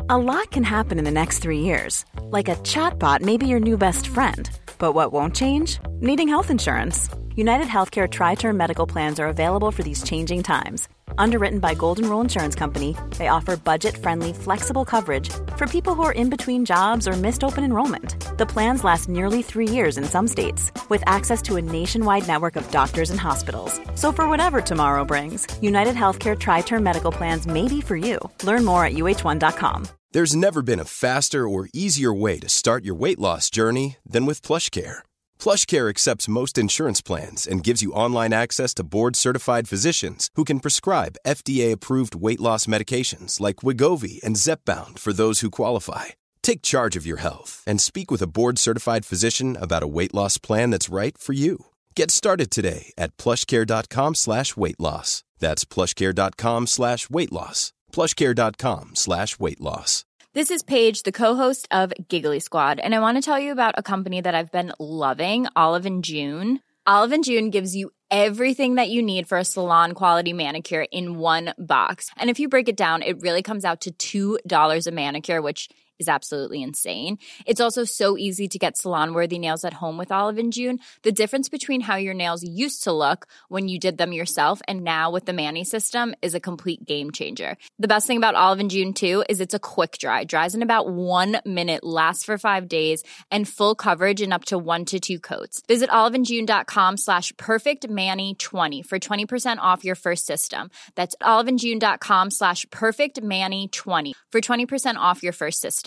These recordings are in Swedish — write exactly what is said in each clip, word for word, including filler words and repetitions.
A lot can happen in the next three years. Like a chatbot may be your new best friend. But what won't change? Needing health insurance. United Healthcare Tri-Term Medical Plans are available for these changing times. Underwritten by Golden Rule Insurance Company, they offer budget-friendly, flexible coverage for people who are in between jobs or missed open enrollment. The plans last nearly three years in some states, with access to a nationwide network of doctors and hospitals. So for whatever tomorrow brings, United Healthcare Tri-Term Medical Plans may be for you. Learn more at U H one dot com. There's never been a faster or easier way to start your weight loss journey than with PlushCare. PlushCare accepts most insurance plans and gives you online access to board-certified physicians who can prescribe F D A-approved weight loss medications like Wegovy and Zepbound for those who qualify. Take charge of your health and speak with a board-certified physician about a weight loss plan that's right for you. Get started today at plushcare.com slash weight loss. That's plushcare.com slash weight loss. plushcare.com slash weight loss. This is Paige, the co-host of Giggly Squad, and I want to tell you about a company that I've been loving, Olive and June. Olive and June gives you everything that you need for a salon-quality manicure in one box. And if you break it down, it really comes out to two dollars a manicure, which is absolutely insane. It's also so easy to get salon-worthy nails at home with Olive and June. The difference between how your nails used to look when you did them yourself and now with the Mani system is a complete game changer. The best thing about Olive and June, too, is it's a quick dry. Dries in about one minute, lasts for five days, and full coverage in up to one to two coats. Visit oliveandjune.com slash perfectmani20 for twenty percent off your first system. That's oliveandjune.com slash perfectmani20 for twenty percent off your first system.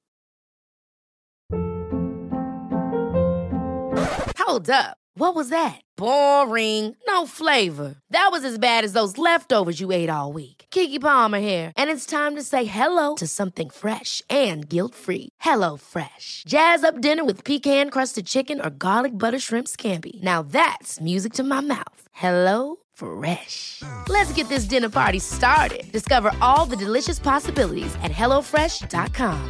Hold up. What was that? Boring. No flavor. That was as bad as those leftovers you ate all week. Keke Palmer here, and it's time to say hello to something fresh and guilt-free. Hello Fresh. Jazz up dinner with pecan-crusted chicken or garlic butter shrimp scampi. Now that's music to my mouth. Hello Fresh. Let's get this dinner party started. Discover all the delicious possibilities at hello fresh dot com.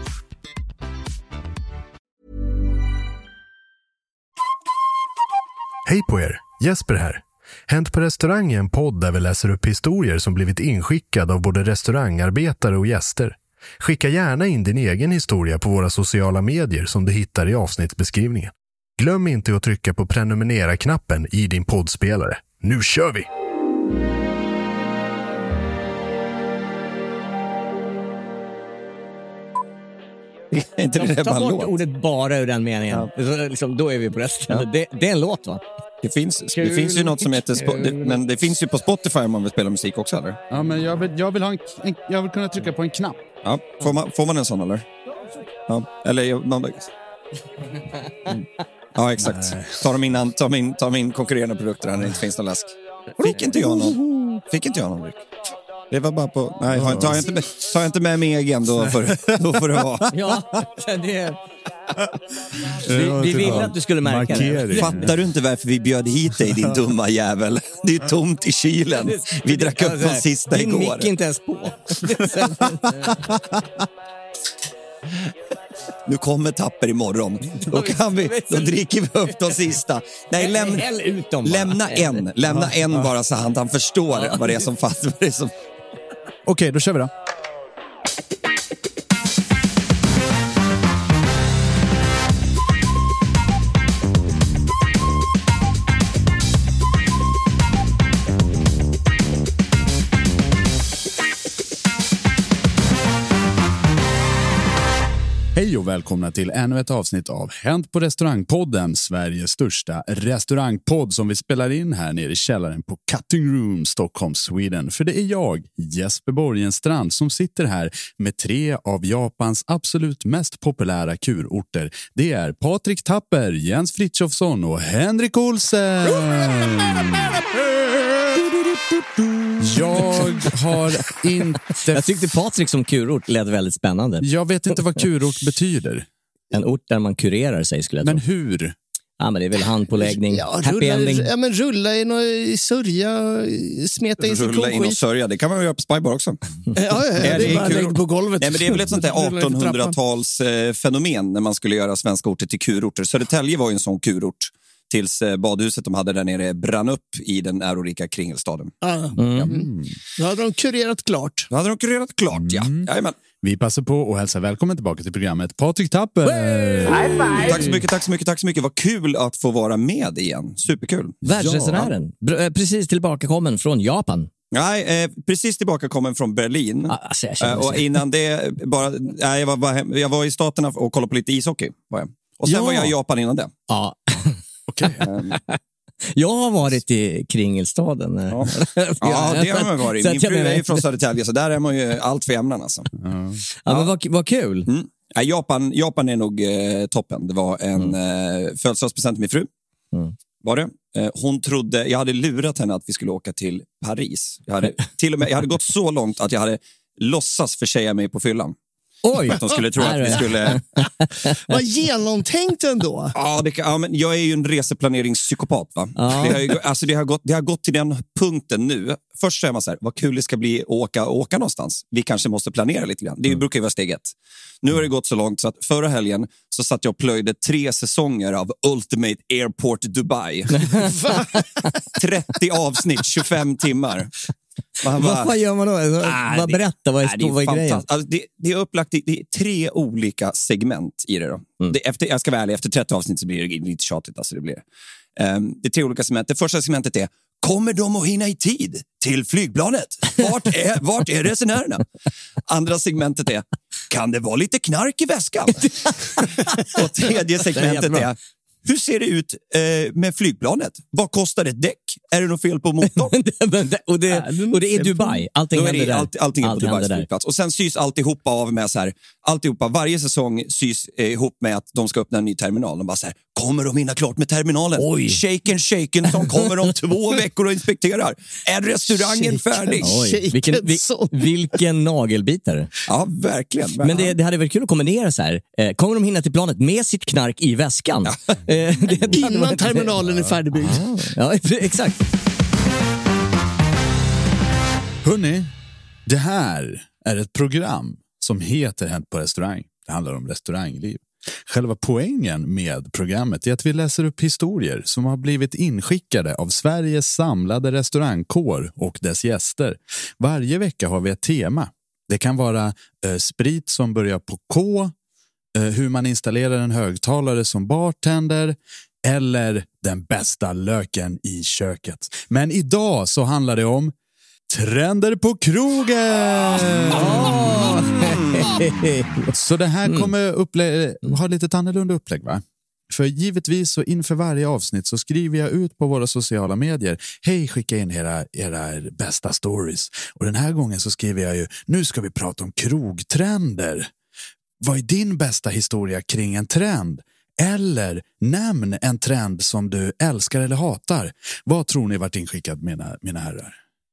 Hej på er, Jesper här. Hänt på restaurang är en podd där vi läser upp historier som blivit inskickade av både restaurangarbetare och gäster. Skicka gärna in din egen historia på våra sociala medier som du hittar i avsnittsbeskrivningen. Glöm inte att trycka på prenumerera-knappen i din poddspelare. Nu kör vi! Är inte det Ta bara bort låt? ordet bara ur den meningen. Ja. Så, liksom, då är vi på resten. Ja. Det, det är en låt, va? Det finns, det finns ju något som heter Spo- det, men det finns ju på Spotify om man vill spela musik också, eller? Ja, men jag vill, jag vill, ha en, en, jag vill kunna trycka på en knapp. Ja, får man, får man en sån, eller? Ja, eller jag, man, mm. Ja, exakt. Ta min, an, ta, min, ta min konkurrerande produkter här när det inte finns någon läsk. Fick inte jag någon? Fick inte jag någon dryck? Det var bara på... Nej, tar jag inte med, tar jag inte med mig egen, då får, då får det vara. Ja, det är... Vi, vi ville att du skulle märka det. Fattar du inte varför vi bjöd hit dig, din dumma jävel? Det är tomt i kylen. Vi drack upp de sista din igår. Din mick inte ens på. Nu kommer Tapper imorgon. Då, kan vi, då dricker vi upp de sista. Nej, läm, lämna en. Lämna en bara så han, han förstår vad det är som fattar. Som... Okej, då kör vi då. Hej och välkomna till ännu ett avsnitt av Hänt på restaurangpodden, Sveriges största restaurangpodd som vi spelar in här nere i källaren på Cutting Room, Stockholm, Sweden. För det är jag, Jesper Borgenstrand, som sitter här med tre av Japans absolut mest populära kurorter. Det är Patrik Tapper, Jens Frithiofsson och Henrik Olsen. Jag har inte... Jag tyckte Patrik som kurort lät väldigt spännande. Jag vet inte vad kurort betyder. En ort där man kurerar sig, skulle jag Men tro. hur? Ja, men det är väl handpåläggning, ja, happy rulla, ending. Ja, men rulla i någon i sörja, smeta in sig Rulla in och sörja, det kan man ju göra på Spybar också. Ja, ja, ja, det är, det är bara lägg på golvet. Nej, men det är väl ett sånt där artonhundratals eh, fenomen när man skulle göra svenska orter till kurorter. Södertälje var ju en sån kurort. Tills badhuset de hade där nere brann upp i den ärorika kringelstaden. Ah, mm. Mm. Då hade de kurerat klart. Då hade de kurerat klart, ja. Mm. Jajamän. Vi passar på och hälsar välkommen tillbaka till programmet Patrik Tapper. Tack så mycket, tack så mycket, tack så mycket. Vad kul att få vara med igen. Superkul. Världsresenären. Ja. Precis tillbakakommen från Japan. Nej, eh, precis tillbaka kommen från Berlin. Ah, alltså jag eh, och innan det bara, nej, jag, var, var, jag var i Staterna och kollade på lite ishockey. Var jag. Och sen ja. var jag i Japan innan det. Ja. Okej. Okay. Jag har varit i Kringelstaden. Ja, ja det har man varit. Min fru är ju från Södertälje, så där är man ju allt för jämnan alltså. Ja, ja men vad, vad kul. Mm. Ja, Japan, Japan är nog eh, toppen. Det var en mm. eh, födelsedagspresent till min fru. Mm. Var det? Eh, hon trodde, jag hade lurat henne att vi skulle åka till Paris. Jag hade, till och med, jag hade gått så långt att jag hade låtsas försäga mig på fyllan. Oj! Att de skulle tro att vi skulle... Vad genomtänkt ändå. Ja, det, ja, men jag är ju en reseplaneringspsykopat, va? Ja. Det, har ju, alltså, det, har gått, det har gått till den punkten nu. Först säger man så här, vad kul det ska bli att åka, åka någonstans. Vi kanske måste planera lite grann. Det mm. brukar ju vara steg ett. Nu har det gått så långt så att förra helgen så satt jag och plöjde tre säsonger av Ultimate Airport Dubai. trettio avsnitt, tjugofem timmar. Bara, vad fan gör man då? Ah, vad berätta, vad är, nej, vad är grejen? Alltså, det, det är upplagt, det, det är tre olika segment i det då. Mm. Det, efter, jag ska vara ärlig, efter trettio avsnitt så blir det lite tjatigt. Alltså det, blir. Um, det är tre olika segment. Det första segmentet är, kommer de att hinna i tid till flygplanet? Vart är, vart är resenärerna? Andra segmentet är, kan det vara lite knark i väskan? Och tredje segmentet är, hur ser det ut eh, med flygplanet? Vad kostar ett däck? Är det något fel på motorn? och, det, och det är Dubai. Allting händer där. Allt, allting är på Dubais flygplats. Och sen sys alltihopa av med så här. Alltihopa, varje säsong sys eh, ihop med att de ska öppna en ny terminal. De bara så här, kommer de hinna klart med terminalen? Oj. Shaken, shaken, som kommer om två veckor och inspekterar. Är restaurangen shaken. Färdig? Oj. Vilken, vil, vilken nagelbitare. Ja, verkligen. Men det, det hade varit kul att kombinera så här. Eh, kommer de hinna till planet med sitt knark i väskan? Ja. Eh, det, innan terminalen är färdigbyggd. Ja, exakt. Hörrni, det här är ett program som heter Hänt på restaurang. Det handlar om restaurangliv. Själva poängen med programmet är att vi läser upp historier som har blivit inskickade av Sveriges samlade restaurangkår och dess gäster. Varje vecka har vi ett tema. Det kan vara eh, sprit som börjar på K, eh, hur man installerar en högtalare som bartender, eller den bästa löken i köket. Men idag så handlar det om trender på krogen. Oh. Så det här kommer upplä- ha lite annorlunda upplägg, va? För givetvis så inför varje avsnitt så skriver jag ut på våra sociala medier. Hej, skicka in era, era bästa stories. Och den här gången så skriver jag ju, nu ska vi prata om krogtrender. Vad är din bästa historia kring en trend? Eller nämn en trend som du älskar eller hatar. Vad tror ni varit inskickat, mina, mina herrar?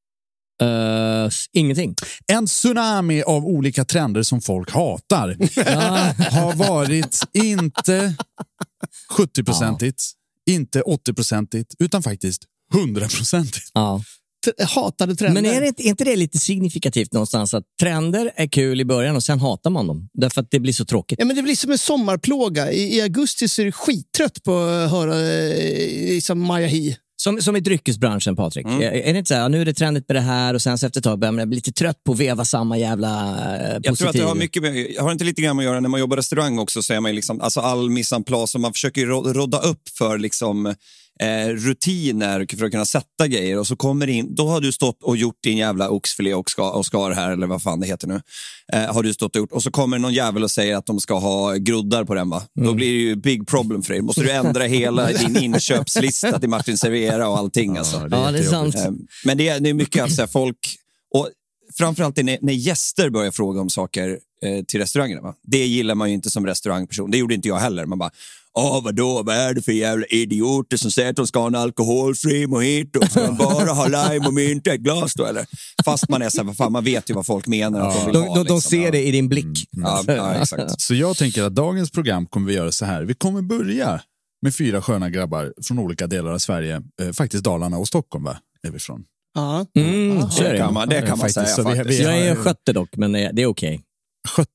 Uh, ingenting. En tsunami av olika trender som folk hatar har varit inte sjuttio-procentigt, ja. Inte åttio-procentigt, utan faktiskt hundra-procentigt. Ja. Hatade trender. Men är, det, är inte det lite signifikativt någonstans att trender är kul i början och sen hatar man dem? Därför att det blir så tråkigt. Ja, men det blir som en sommarplåga. I, i augusti så är det skittrött på att höra liksom Maja Hi. Som, som i dryckesbranschen, Patrik. Mm. Är, är det inte så här, ja, nu är det trendigt med det här och sen så efter ett tag börjar man bli lite trött på att veva samma jävla eh, positiv. Jag tror att det har mycket med, jag har inte lite grann med att göra när man jobbar restaurang också, så är man liksom, alltså all mise en place, och man försöker ju rodda upp för liksom eh, rutiner för att kunna sätta grejer, och så kommer in, då har du stått och gjort din jävla oxfilé och skar, och skar här, eller vad fan det heter nu, eh, har du stått och gjort, och så kommer någon jävel och säger att de ska ha groddar på den, va? Mm. Då blir det ju big problem för dig. Måste du ändra hela din inköpslista till Martin Servera och allting, alltså. Ja, det är, ja, det är sant. Eh, men det är, det är mycket att säga, folk, och framförallt när, när gäster börjar fråga om saker eh, till restaurangerna, va? Det gillar man ju inte som restaurangperson. Det gjorde inte jag heller. Man bara, åh vadå, vad är det för jävla idioter som säger att de ska ha en alkoholfri mojito, ska de bara ha lime och mynta ett glas då, eller? Fast man är så här, vad fan, man vet ju vad folk menar att ja. de vill de, ha. De, liksom. de ser det i din blick. Mm. Ja, ja, exakt. Så jag tänker att dagens program kommer vi göra så här. Vi kommer börja med fyra sköna grabbar från olika delar av Sverige. Eh, faktiskt Dalarna och Stockholm, va? Är vi från. Ja, mm, ja, det kan man, det kan man faktiskt, säga. vi, vi jag är skötte dock, men det är okej. Okay. Skötter?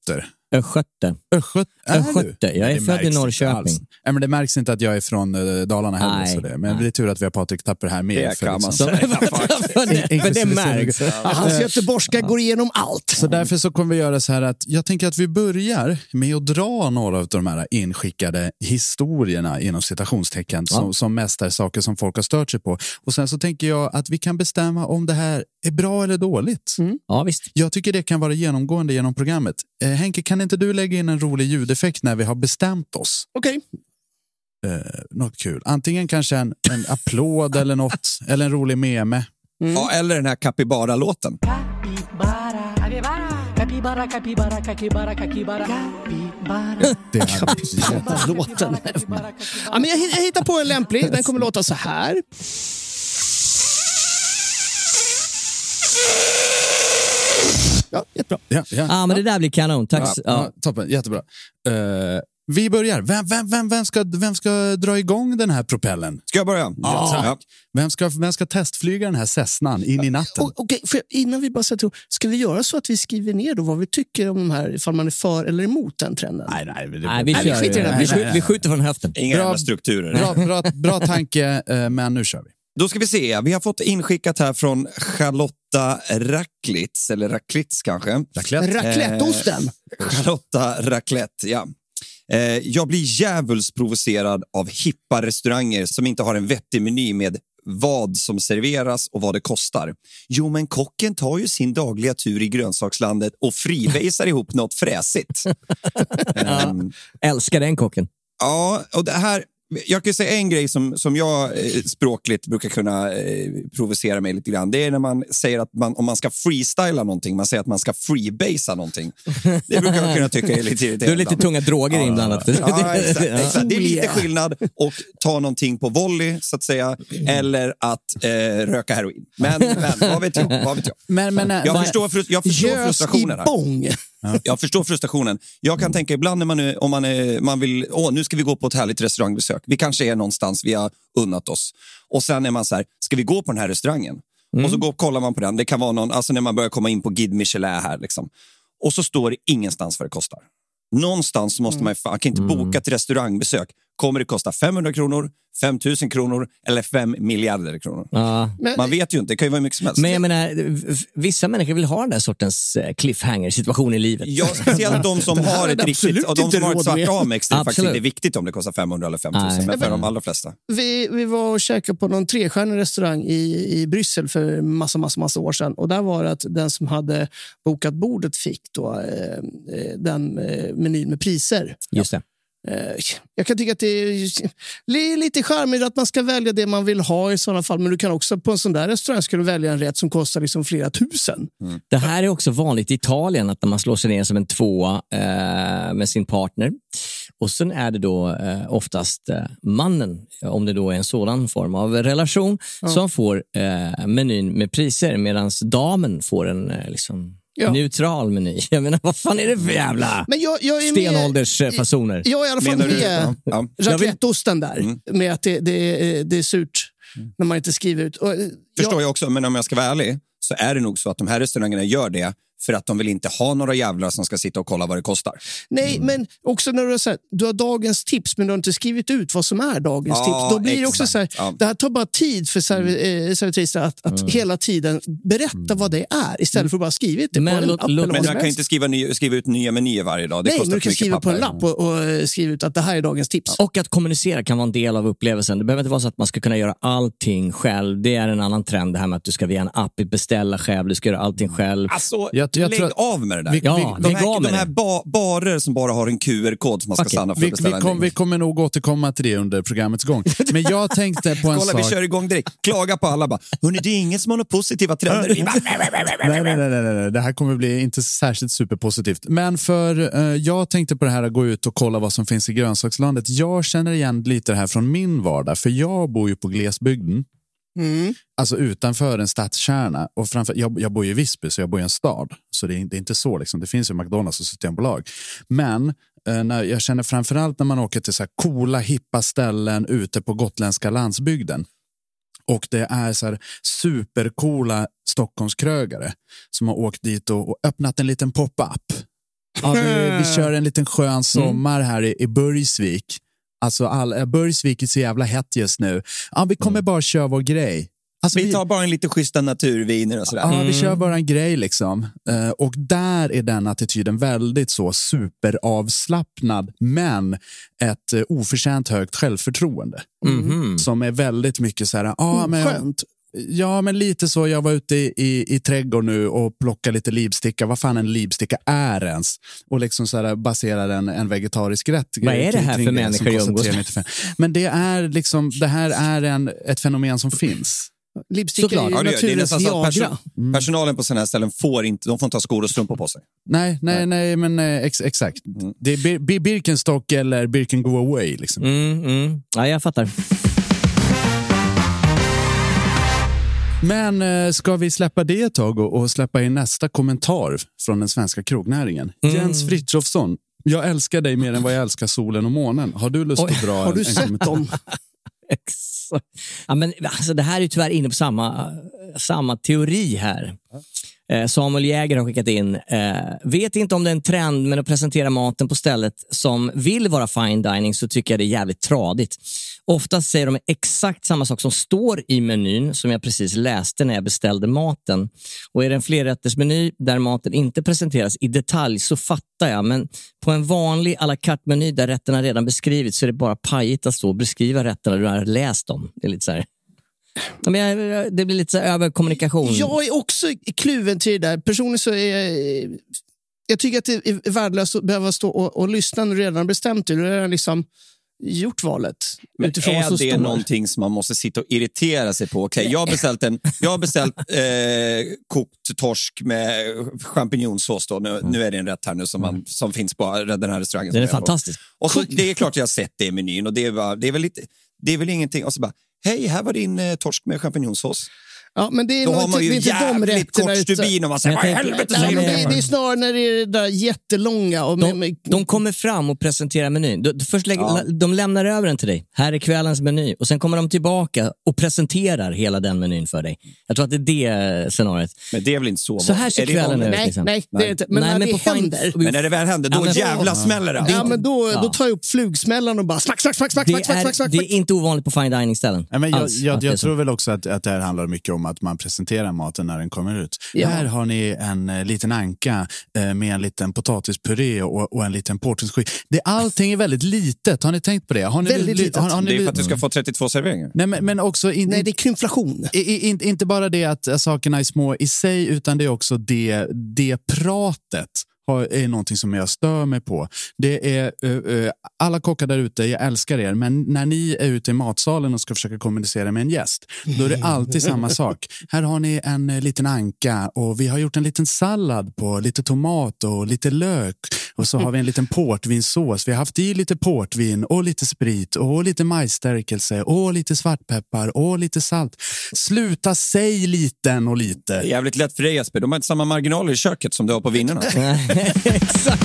Östgöte. Östgöte? Östgöte. Jag är det född i märks Norrköping. inte Nej, men det märks inte att jag är från uh, Dalarna heller. Nej, så det. Men nej. det är tur att vi har Patrik Tapper här med. Det för kan man liksom- säga. för, det, för det märks. Ja, hans göteborgska går igenom allt. Så därför så kommer vi göra så här att jag tänker att vi börjar med att dra några av de här inskickade historierna inom citationstecken Ja. som, som mest är saker som folk har stört sig på. Och sen så tänker jag att vi kan bestämma om det här är bra eller dåligt. Mm. Ja, visst. Jag tycker det kan vara genomgående genom programmet. Eh, Henke, kan inte du lägga in en rolig ljudeffekt när vi har bestämt oss? Okej. Eh, något kul. Antingen kanske en, en applåd eller något. Eller en rolig meme. Mm. Ja, eller den här Capybara-låten. Det är Låten. Ja, men jag, jag hittar på en lämplig. Den kommer låta så här. Ja, jättebra. ja, ja. Ja, men det där blir kanon. Tack. Ja, Ja. ja, toppen, jättebra. Uh, vi börjar. Vem, vem, vem, vem, ska, vem ska dra igång den här propellen? Ska jag börja? Ja. Ja. Vem ska, vem ska testflyga den här Cessnan in i natten? O- Okej, för innan vi bara sätter ihop, ska vi göra så att vi skriver ner då vad vi tycker om de här, ifall man är för eller emot den trenden? Nej, nej, det, Nej, vi, Nej, vi kör, skiter i det. vi, skjuter, vi skjuter från höften. Inga Bra- jävla strukturer. Bra, bra, bra tanke, eh, men nu kör vi. Då ska vi se. Vi har fått inskickat här från Charlotta Racklitz, eller Racklitz kanske. Raclette. Racletteosten. Charlotta Raclette, ja. Eh, jag blir djävulsprovocerad av hippa restauranger som inte har en vettig meny med vad som serveras och vad det kostar. Jo, men kocken tar ju sin dagliga tur i grönsakslandet och freebasar ihop något fräsigt. um, Älskar den kocken. Ja, och det här... Jag kan säga en grej som, som jag eh, språkligt brukar kunna eh, provocera mig lite grann. Det är när man säger att man, om man ska freestyla någonting, man säger att man ska freebasea någonting. Det brukar jag kunna tycka är lite irriterande. Du är lite tunga droger ja, inblandat. Ja, exakt, exakt. Det är lite skillnad att ta någonting på volley, så att säga, eller att eh, röka heroin. Men, men vad vet jag? Vad vet jag? Men, men, Jag vad- förstår, frus- jag förstår Gös i frustrationen här. bång. Jag förstår frustrationen. Jag kan tänka ibland när man, är, om man, är, man vill, åh, nu ska vi gå på ett härligt restaurangbesök. Vi kanske är någonstans, vi har unnat oss. Och sen är man så här, ska vi gå på den här restaurangen? Mm. Och så går, kollar man på den. Det kan vara någon, alltså när man börjar komma in på Guide Michelin här liksom. Och så står det ingenstans vad det kostar. Någonstans måste man, man kan inte boka ett restaurangbesök. Kommer det kosta femhundra kronor, fem tusen kronor eller fem miljarder kronor? Ja. Men, Man vet ju inte, det kan ju vara mycket som helst. Men jag menar, v- vissa människor vill ha den där sortens eh, cliffhanger-situation i livet. Ja, speciellt de som har hade ett riktigt, absolut och de inte som har ett råd svart med. Amex, det är faktiskt Absolut. inte viktigt om det kostar femhundra eller fem tusen, Nej. men för de allra flesta. vi, vi var och käkade på någon trestjärnig restaurang i, i Bryssel för massa, massa, massa år sedan. Och där var det att den som hade bokat bordet fick då, eh, eh, den eh, menyn med priser. Just det. Eh, jag kan tycka att det är lite charmigt att man ska välja det man vill ha i sådana fall. Men du kan också på en sån där restaurang ska du välja en rätt som kostar liksom flera tusen. Mm. Det här är också vanligt i Italien, att när man slår sig ner som en tvåa eh, med sin partner. Och sen är det då eh, oftast eh, mannen, om det då är en sådan form av relation, Ja. som får eh, menyn med priser, medan damen får en eh, liksom, Ja. neutral meny. Jag menar, vad fan är det för jävla Men jag, jag är med, stenåldersfasoner? jag är i alla fall Menar du? med Ja. Ja. racletteosten där. Mm. Med att det, det, är, det är surt när man inte skriver ut. Och, eh, Förstår jag också, men om jag ska vara ärlig så är det nog så att de här restaurangerna gör det för att de vill inte ha några jävlar som ska sitta och kolla vad det kostar. Nej, men också när du har, så här, du har dagens tips men du har inte skrivit ut vad som är dagens Ja, tips. Då blir det också exakt. så här, Ja. det här tar bara tid för serv- eh, servitriser att, att hela tiden berätta vad det är istället för att bara skriva det Men på en låt- app låt- eller Men vad jag som kan helst. inte skriva, ny, skriva ut nya menyer varje dag. Det Nej, kostar men du för kan mycket skriva på en papper. lapp och, och eh, skriva ut att det här är dagens tips. Och att kommunicera kan vara en del av upplevelsen. Det behöver inte vara så att man ska kunna göra allting själv. Det är en annan trend, det här med att du ska via en app beställa själv, du ska göra allting själv. Alltså, Jag- jag lägg tror- av med det där. Vi- Ja, de lägg här, av med de här det. ba, barer som bara har en Q R-kod som man ska Fuck it. stanna för Vi, att beställa vi, en kom, drink. vi kommer nog återkomma till det under programmets gång. Men jag tänkte på en Kolla, vi sak. kör igång direkt. Klaga på alla bara. Hörrni, det är ingen som har några positiva trender. Vi bara, Nej, nej, nej, nej, nej. Det här kommer bli inte särskilt superpositivt. Men för eh, jag tänkte på det här att gå ut och kolla vad som finns i grönsakslandet. Jag känner igen lite det här från min vardag. För jag bor ju på glesbygden. Mm. Alltså utanför en stadskärna. Och framför, jag, jag bor ju i Visby, så jag bor i en stad. Så det är, det är inte så liksom. Det finns ju McDonalds och Systembolag. Men eh, när, jag känner framförallt när man åker till så här coola, hippa ställen ute på gotländska landsbygden. Och det är så här supercoola Stockholmskrögare som har åkt dit och, och öppnat en liten pop-up. Ja, vi, vi kör en liten skön sommar här i, i Burgsvik. Alltså, all, Burgsvik är så jävla hett just nu. Ja, vi kommer bara köra vår grej. Alltså, vi tar bara en lite schyssta naturviner och sådär. Ja, mm. vi kör bara en grej liksom. Uh, och där är den attityden väldigt så superavslappnad, men ett uh, oförtjänt högt självförtroende. Mm. Som är väldigt mycket så här, ah, men, skönt. Ja, men lite så. Jag var ute i, i, i trädgården nu och plockade lite livsticka. Vad fan en livsticka är ens? Och liksom så här baserar en, en vegetarisk rätt. Vad är det här för människor i umgås? Men det är liksom, det här är en, ett fenomen som finns. Lipsticka är ju ja, det, det är nästan så att perso- mm. personalen på sådana här ställen får inte, de får inte ha skor och strumpor på sig. Nej, nej, nej, men ex, exakt. Mm. Det är bir- Birkenstock eller Birken go away liksom. Mm, mm. Ja, jag fattar. Men ska vi släppa det ett tag och, och släppa in nästa kommentar från den svenska krognäringen? Mm. Jens Frithiofsson, jag älskar dig mer än vad jag älskar solen och månen. Har du lust Oj, att dra har en, du en sett kommentar? dem? Ja, men, alltså, det här är tyvärr inne på samma, samma teori här. Eh, Samuel Jäger har skickat in. Eh, vet inte om det är en trend, men att presentera maten på stället som vill vara fine dining, så tycker jag det är jävligt tradigt. Oftast säger de exakt samma sak som står i menyn som jag precis läste när jag beställde maten. Och är det en flerrättersmeny där maten inte presenteras i detalj så fattar jag. Men på en vanlig à la carte-meny där rätterna redan beskrivits så är det bara pajigt att stå och beskriva rätterna du har läst dem. Det är lite så här... Men jag, det blir lite så här överkommunikation. Jag är också kluven till det där. Personligen så är jag... Jag tycker att det är värdelöst att behöva stå och, och lyssna när du redan har bestämt dig. Du har redan liksom gjort valet. Men utifrån är vad som det står. Någonting som man måste sitta och irritera sig på? Okay, jag har beställt, en, jag har beställt eh, kokt torsk med champinjonsås. Då. Nu, nu är det en rätt här nu som, man, som finns på den här restaurangen. Den är fantastisk. Och så, det är klart jag har sett det i menyn. Och det, var, det, är väl lite, det är väl ingenting. Och så bara, hej, här var din eh, torsk med champinjonsås. Ja, men det är Då nog har man ju inte jävligt kort stubin och man säger, vad i helvete säger det, de? det är snarare när det är det där jättelånga. Och de, med, de kommer fram och presenterar menyn. De, först lägger, ja. de lämnar över den till dig. Här är kvällens meny. Och sen kommer de tillbaka och presenterar hela den menyn för dig. Jag tror att det är det scenariot. Men det är väl inte så. Så här ser kvällen ut. Nej, liksom. nej, det är inte. Men nej, när men det på händer. Men när det väl händer, då ja, men, jävla ja. smäller det. Ja, men då, ja. då tar jag upp flugsmällan och bara smack, smack, smack, smack, det smack, är, smack, smack. Det är inte ovanligt på fine dining-ställen. Ja, men jag Alls, jag, jag tror så. väl också att, att det här handlar mycket om att man presenterar maten när den kommer ut. Ja. Här har ni en uh, liten anka uh, med en liten potatispuré och, och en liten portugskit. Det, allting är väldigt litet. Har ni tänkt på det? Har ni, väldigt litet. Har, har ni, det är för att du ska få trettiotvå serveringar. Nej, men, men också... In, Nej, det är krympflation. I, in, inte bara det att uh, sakerna är små i sig, utan det är också det, det pratet är någonting som jag stör mig på. Det är uh, uh, alla kockar där ute, jag älskar er, men när ni är ute i matsalen och ska försöka kommunicera med en gäst, då är det alltid samma sak. Här har ni en uh, liten anka och vi har gjort en liten sallad på lite tomat och lite lök och så har vi en liten portvinsås. Vi har haft i lite portvin och lite sprit och lite majsstärkelse och lite svartpeppar och lite salt. Sluta, säg liten och lite. Det är jävligt lätt för dig, Jesper. De har inte samma marginaler i köket som du har på vinerna. Exakt.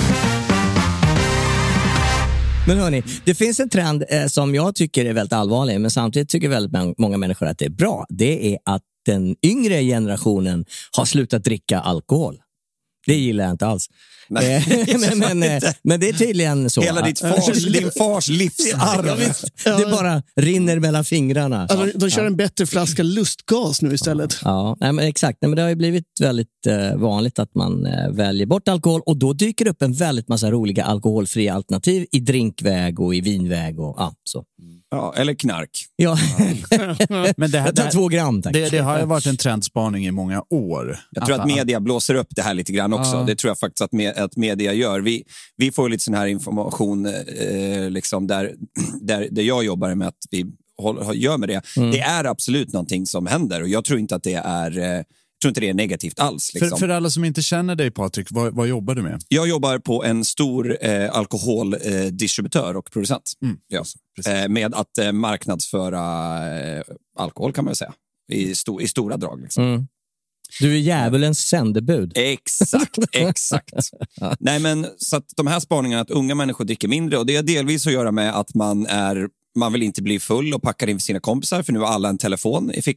Men hörni, det finns en trend eh, som jag tycker är väldigt allvarlig, men samtidigt tycker väldigt många människor att det är bra. Det är att den yngre generationen har slutat dricka alkohol. Det gillar jag inte alls. Nej, men, men, men, men det är tydligen så. Hela ditt fars, din fars livsarv. Ja, det bara rinner mellan fingrarna. Ja, de, de kör en bättre flaska lustgas nu istället. Ja, nej, men exakt. Nej, men det har ju blivit väldigt eh, vanligt att man eh, väljer bort alkohol. Och då dyker upp en väldigt massa roliga alkoholfria alternativ i drinkväg och i vinväg. Och, ja, så. Ja, eller knark. Ja, men det här, jag tar två gram, tack. Det, det har ju varit en trendspaning i många år. Jag tror att media blåser upp det här lite grann också. Ja. Det tror jag faktiskt att, med, att media gör. Vi, vi får lite sån här information eh, liksom där, där, där jag jobbar med att vi håller, gör med det. Mm. Det är absolut någonting som händer och jag tror inte att det är... Eh, Jag tror inte det är negativt alls. Liksom. För, för alla som inte känner dig, Patrik, vad, vad jobbar du med? Jag jobbar på en stor eh, alkoholdistributör eh, och producent. Mm. Ja. Eh, med att eh, marknadsföra eh, alkohol kan man väl säga. I, sto, i stora drag. Liksom. Mm. Du är djävulens sändebud. Exakt, exakt. Ja. Nej, men så att de här spaningarna att unga människor dricker mindre och det är delvis att göra med att man är man vill inte bli full och packar in för sina kompisar för nu har alla en telefon i fickan.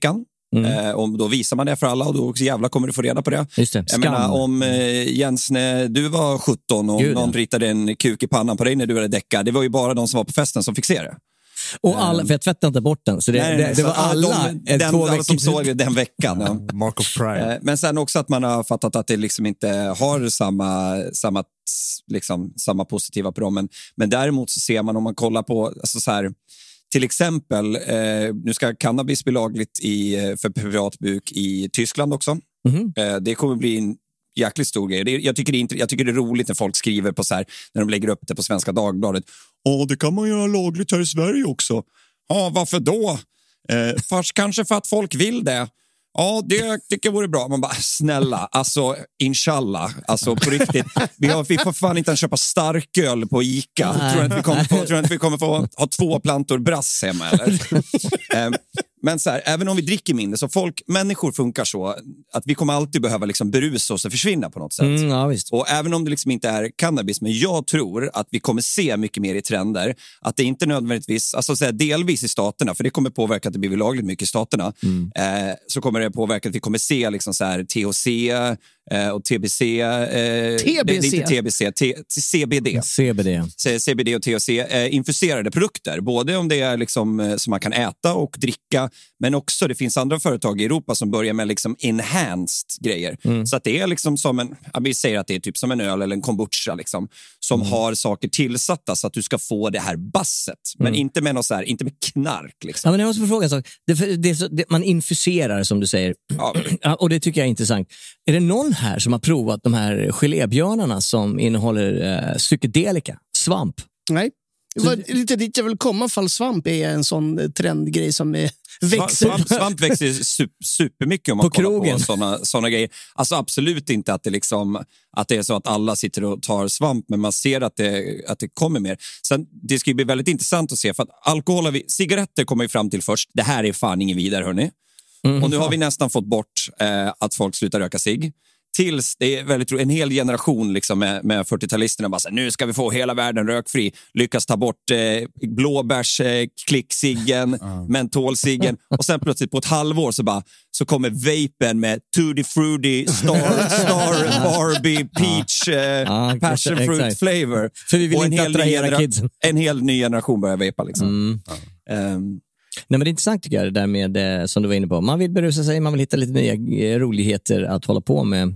Mm. Eh, och då visar man det för alla och då jävla kommer du få reda på det. Just det. Jag menar, om eh, Jens, när du var sjutton och Gud, någon ja. ritade en kuk i pannan på dig när du var däckad, det var ju bara de som var på festen som fick se det. Och alla, för jag tvättade inte bort den. Så det, nej, det, nej, det var alla, de, den, två alla som såg det den veckan. Ja. Mark of Pride. Men sen också att man har fattat att det liksom inte har samma, samma, liksom, samma positiva på dem. Men, men däremot så ser man om man kollar på, alltså så här, till exempel, eh, nu ska cannabis bli lagligt i, för privatbruk i Tyskland också. Mm. Eh, det kommer bli en jäkligt stor grej. Det, jag, tycker det är, jag tycker det är roligt när folk skriver på så här, när de lägger upp det på Svenska Dagbladet. Åh, det kan man göra lagligt här i Sverige också. Ja, varför då? Eh, fast kanske för att folk vill det. Ja, det tycker jag vore bra. Man bara, snälla, alltså inshallah, alltså på riktigt. Vi, har, vi får fan inte ens köpa starköl på Ica. Nej. Tror du inte vi kommer få, tror inte vi kommer få ha två plantor brass hemma, eller? um, men så här, även om vi dricker mindre, så folk, människor funkar så att vi kommer alltid behöva liksom berusa oss och försvinna på något sätt. Mm, ja, visst. Och även om det liksom inte är cannabis, men jag tror att vi kommer se mycket mer i trender. Att det inte nödvändigtvis, alltså så här, delvis i staterna, för det kommer påverka att det blir lagligt mycket i staterna. Mm. Eh, så kommer det påverka att vi kommer se liksom så här T H C eh, och T B C. Eh, T B C? Det, det är inte T B C, T, C B D. C B D. C B D och T H C. Eh, infuserade produkter. Både om det är liksom, eh, som man kan äta och dricka. Men också det finns andra företag i Europa som börjar med liksom enhanced grejer. Mm. Så att det är liksom som en, vi säger att det är typ som en öl eller en kombucha liksom, som mm. har saker tillsatta så att du ska få det här basset. Men mm. inte med något så här, inte med knark liksom. Ja, men jag måste få fråga en sak. Det, det, det, det, man infuserar som du säger. Ja. Ja, och det tycker jag är intressant. Är det någon här som har provat de här gelébjörnarna som innehåller eh, psykedelika, svamp? Nej. Det var lite dit jag vill komma, fall svamp är en sån trendgrej som är, växer. Svamp, svamp växer super, supermycket om man på kollar krogen. På såna, såna grejer. Alltså absolut inte att det, liksom, att det är så att alla sitter och tar svamp, men man ser att det, att det kommer mer. Sen, det ska ju bli väldigt intressant att se, för att alkohol har vi, cigaretter kommer vi fram till först. Det här är fan ingen vidare, hörni. Mm. Och nu har vi nästan fått bort eh, att folk slutar röka cigg. Tills det är väldigt en hel generation liksom med, med fyrtiotalisterna bara så här, nu ska vi få hela världen rökfri, lyckas ta bort eh, blåbärs eh, klickciggen, uh. mentolciggen, och sen plötsligt på ett halvår så bara så kommer vapen med Tutti Fruity Star, Star Barbie Peach eh, uh, Passion Fruit exactly. Flavor. För vi vill och inte en, hel genera- kidsen. en hel ny generation börjar vapa liksom. Mm. Uh. Um, Nej, men det är intressant tycker jag, det där med, eh, som du var inne på. Man vill berusa sig, man vill hitta lite nya eh, roligheter att hålla på med.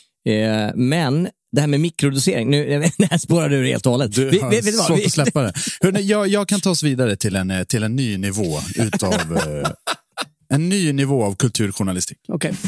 Eh, men det här med mikrodosering, nu jag spårar du helt och hållet. Du har vi, vet svårt vi... att släppa det. Hörrni, jag, jag kan ta oss vidare till en, till en ny nivå utav eh, en ny nivå av kulturjournalistik. Okej. Okay.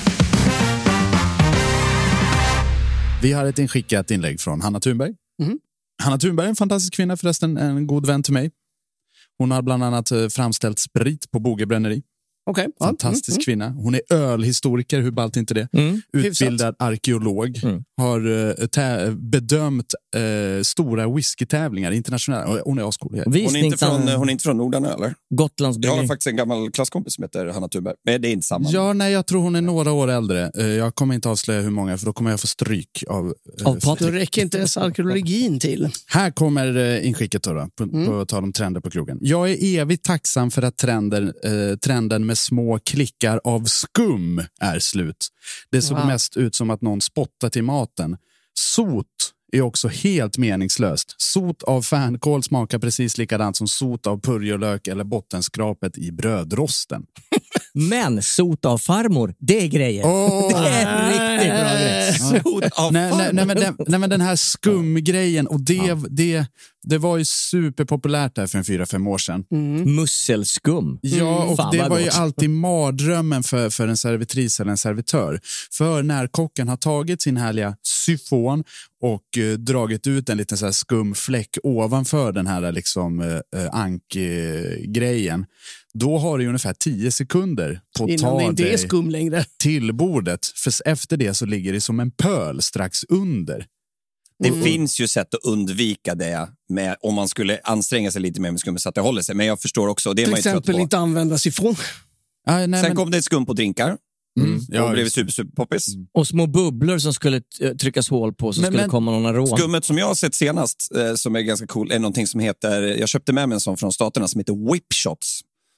Vi har ett inskickat inlägg från Hanna Thunberg. Mm. Hanna Thunberg är en fantastisk kvinna, förresten en god vän till mig. Hon har bland annat framställt sprit på Bogebränneri. Okay. Fantastisk mm, kvinna. Hon är ölhistoriker, hur ballt inte det? Mm. Utbildad arkeolog. Mm. Har uh, tä- bedömt uh, stora whiskytävlingar internationella. Hon är ascool. Hon är inte från, hon är inte från Norden, eller? Gotlands Jag har faktiskt en gammal klasskompis som heter Hanna Thunberg. Men det är inte samma. Ja, nej, jag tror hon är några år äldre. Uh, jag kommer inte avslöja hur många, för då kommer jag få stryk av... Uh, av Patrik. Då räcker inte ens arkeologin till. Här kommer uh, inskicket då, då på, mm. på tal om trender på krogen. Jag är evigt tacksam för att trender, uh, trenden med små klickar av skum är slut. Det såg wow. mest ut som att någon spottat till maten. Sot är också helt meningslöst. Sot av fänkål smakar precis likadant som sot av purjolök eller bottenskrapet i brödrosten. Men sot av farmor, det är grejer. Oh. Det är riktigt bra grejer. Sot av nej, nej, nej, men den, nej men den här skumgrejen, och det, ja. det, det var ju superpopulärt där för en fyra, fem år sedan. Mm. Musselskum. Ja, och Fan, det var gott. ju alltid mardrömmen för, för en servitris eller en servitör. För när kocken har tagit sin härliga syfon och eh, dragit ut en liten så här skumfläck ovanför den här liksom eh, ankgrejen, eh, då har du ungefär tio sekunder på att ta det inte är skum längre till bordet. För efter det så ligger det som en pöl strax under. Det mm. finns ju sätt att undvika det med, om man skulle anstränga sig lite mer med skum så att det håller sig. Men jag förstår också, det är till man ju exempel trött på. inte använda sifon. Ah, nej, Sen men... kom det ett skum på drinkar. Mm. Ja, och blev super, super poppis. Mm. Och små bubblor som skulle t- tryckas hål på, så men, skulle men, komma någon arom. Skummet som jag har sett senast, eh, som är ganska cool, är någonting som heter, jag köpte med mig en sån från staterna som heter Whip Shots.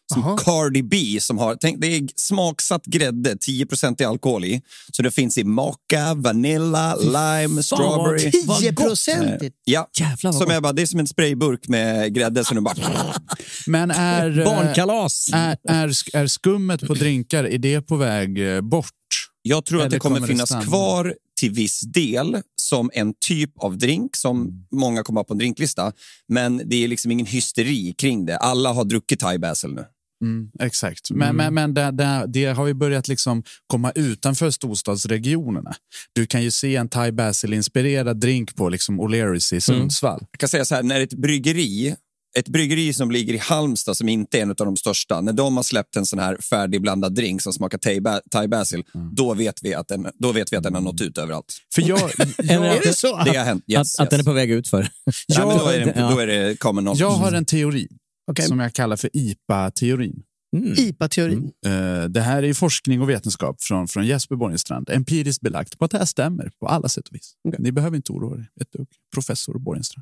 som Aha. Cardi B som har, tänk, det är smaksatt grädde, tio procent i alkohol i. Så det finns i mocha, vanilla, lime, strawberry. tio procent? Ja, Jävlar vad som gott. är bara, det är som en sprayburk med grädde som du bara... Men är, eh, Barnkalas. är, är, är skummet på drinkar, är det på väg eh, bort? Jag tror att Eller det kommer, kommer det finnas stanna? kvar till viss del som en typ av drink som Mm. många kommer på en drinklista. Men det är liksom ingen hysteri kring det. Alla har druckit Thai Basil nu. Mm, exakt. Men, men, men det, det, det har ju börjat liksom komma utanför storstadsregionerna. Du kan ju se en Thai Basil-inspirerad drink på liksom O'Learys i Sundsvall. Jag kan säga så här, när ett bryggeri, ett bryggeri som ligger i Halmstad som inte är en av de största, när de har släppt en sån här färdigblandad drink som smakar Thai, ba- Thai Basil, Mm. då, vet vi att den, då vet vi att den har nått ut överallt. För jag, jag, Är det så? Det har hänt, yes, Att, att den är på väg ut för. Nej, men då, är det, Ja. då är det common knowledge. jag har en teori Okej. som jag kallar för I P A-teorin. Mm. I P A-teorin. Eh, det här är ju forskning och vetenskap från, från Jesper Borgenstrand. Empiriskt belagt på att det här stämmer på alla sätt och vis. Okej. Ni behöver inte oroa er. Ett dugg. Professor Borgenstrand.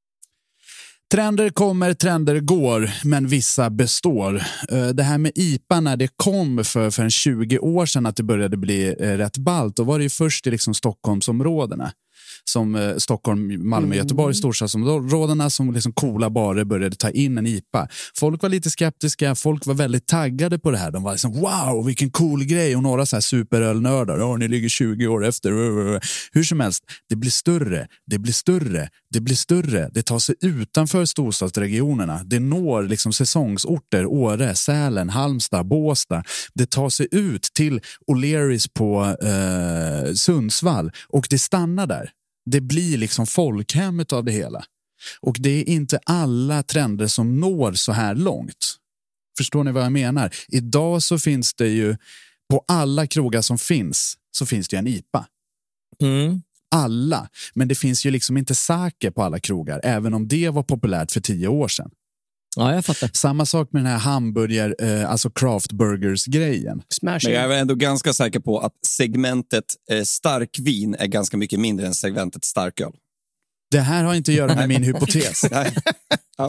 Trender kommer, trender går, men vissa består. Eh, Det här med I P A när det kom för, för en tjugo år sedan att det började bli eh, rätt ballt. Då var det ju först i liksom Stockholmsområdena. Som eh, Stockholm, Malmö, Göteborg, storstadsområdena som liksom coola barer började ta in en I P A. Folk var lite skeptiska, folk var väldigt taggade på det här. De var liksom, wow, vilken cool grej. Och några så här superölnördar, ja, ni ligger tjugo år efter. Hur som helst, det blir större, det blir större, det blir större. Det tar sig utanför storstadsregionerna. Det når liksom säsongsorter, Åre, Sälen, Halmstad, Båstad. Det tar sig ut till O'Learys på eh, Sundsvall och det stannar där. Det blir liksom folkhemmet av det hela. Och det är inte alla trender som når så här långt. Förstår ni vad jag menar? Idag så finns det ju, på alla krogar som finns, så finns det en I P A. Mm. Alla. Men det finns ju liksom inte sake på alla krogar, även om det var populärt för tio år sedan. Ja, jag fattar. Samma sak med den här hamburger, eh, alltså craft burgers-grejen. Smash. Men jag är ändå ganska säker på att segmentet eh, starkvin är ganska mycket mindre än segmentet starköl. Det här har inte att göra med min hypotes. Nej. Ja.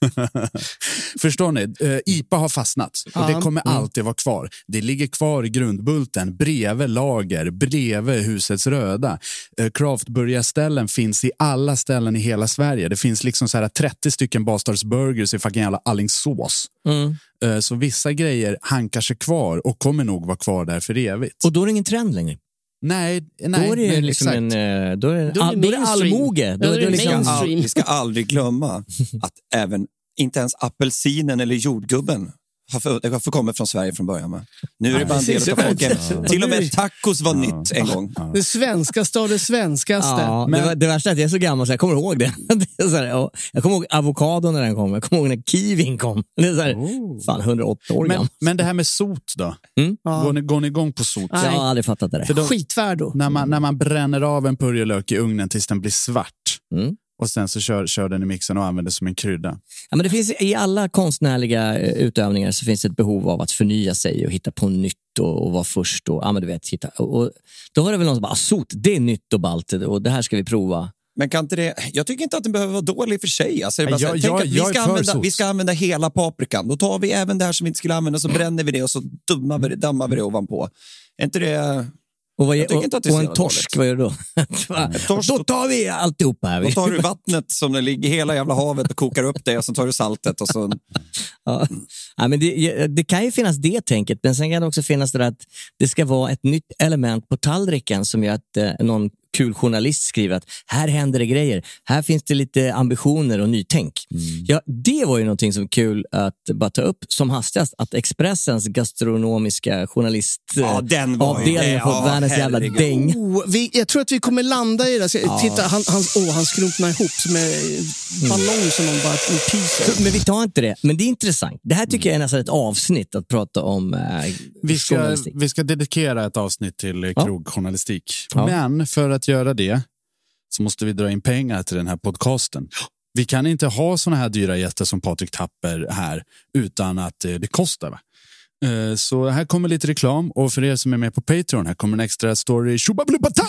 Förstår ni? Uh, I P A har fastnat och det kommer alltid vara kvar. Det ligger kvar i grundbulten, bredvid lager, bredvid husets röda. Uh, Craftburgarställen finns i alla ställen i hela Sverige. Det finns liksom så här trettio stycken Bastars Burgers i fucking jävla Alingsås. Mm. Uh, så vissa grejer hankar sig kvar och kommer nog vara kvar där för evigt. Och då är det ingen trend längre. Nej, nej. Då är det nej, liksom exakt. en, eh, då är det, Då är det all, då är det mainstream. allmoge. Då, Ja, då det är är det liksom, mainstream. All, vi ska aldrig glömma att även inte ens apelsinen eller jordgubben har, för, har förkommit från Sverige från början. Med. Nu är det bara en del precis. av folket. Till och med tacos var nytt en gång. Det svenskaste av det svenskaste. ja, Men- det, var, det värsta är att jag är så gammal så jag kommer ihåg det. det är så här, ja, jag kommer ihåg avokadon när den kom. Jag kommer ihåg när kiwin kom. Det är så här, fan, hundraåtta år Men, gammal. men det här med sot då? Mm. Ja. Går, ni, går ni igång på sot? Nej. Jag har aldrig fattat det där. För då, Skitfärdo. när, man, när man bränner av en purjolök i ugnen tills den blir svart Mm. och sen så kör, kör den i mixen och använder som en krydda. Ja, men det finns, i alla konstnärliga eh, utövningar så finns det ett behov av att förnya sig och hitta på nytt och, och vara först. Och, ja, men du vet, hitta, och, och, då var det väl någon som bara, ah, sot, det är nytt och ballt och det här ska vi prova. Men kan inte det, jag tycker inte att den behöver vara dålig för sig. Alltså, det är bara Jag- så här, jag- tänk att vi, jag är ska för använda, sås. vi ska använda hela paprikan. Då tar vi även det här som vi inte skulle använda, så bränner vi det och så dummar vi det, dammar vi det ovanpå. Är inte det... Och, vad, Jag tycker och, inte att det är och så en jävla torsk, vad gör du då? torsk- då tar vi alltihopa här. Då tar du vattnet som det ligger i hela jävla havet och kokar upp det och så tar du saltet och så... Ja. Ja, men det, det kan ju finnas det tänket, men sen kan det också finnas det att det ska vara ett nytt element på tallriken som gör att eh, någon kul journalist skriver att här händer det grejer, här finns det lite ambitioner och nytänk. Mm. Ja, det var ju någonting som var kul att bara ta upp som hastigast, att Expressens gastronomiska journalist Ja, den var ju avdelning det. har fått Ja, världens jävla herregud. däng. Oh, vi, jag tror att vi kommer landa i det. Så, Titta, han, han, oh, han skrumpnar ihop som en ballong som någon bara pyser. Så, men vi tar inte det, men det är intressant. Det här tycker jag är nästan ett avsnitt att prata om eh, Vi ska, journalistik. vi ska dedikera ett avsnitt till eh, Ja. krogjournalistik. Ja. Men för att göra det så måste vi dra in pengar till den här podcasten. Vi kan inte ha såna här dyra gäster som Patrik Tapper här utan att eh, det kostar. Va? Eh, Så här kommer lite reklam, och för er som är med på Patreon, här kommer en extra story. Tjobablubbatau!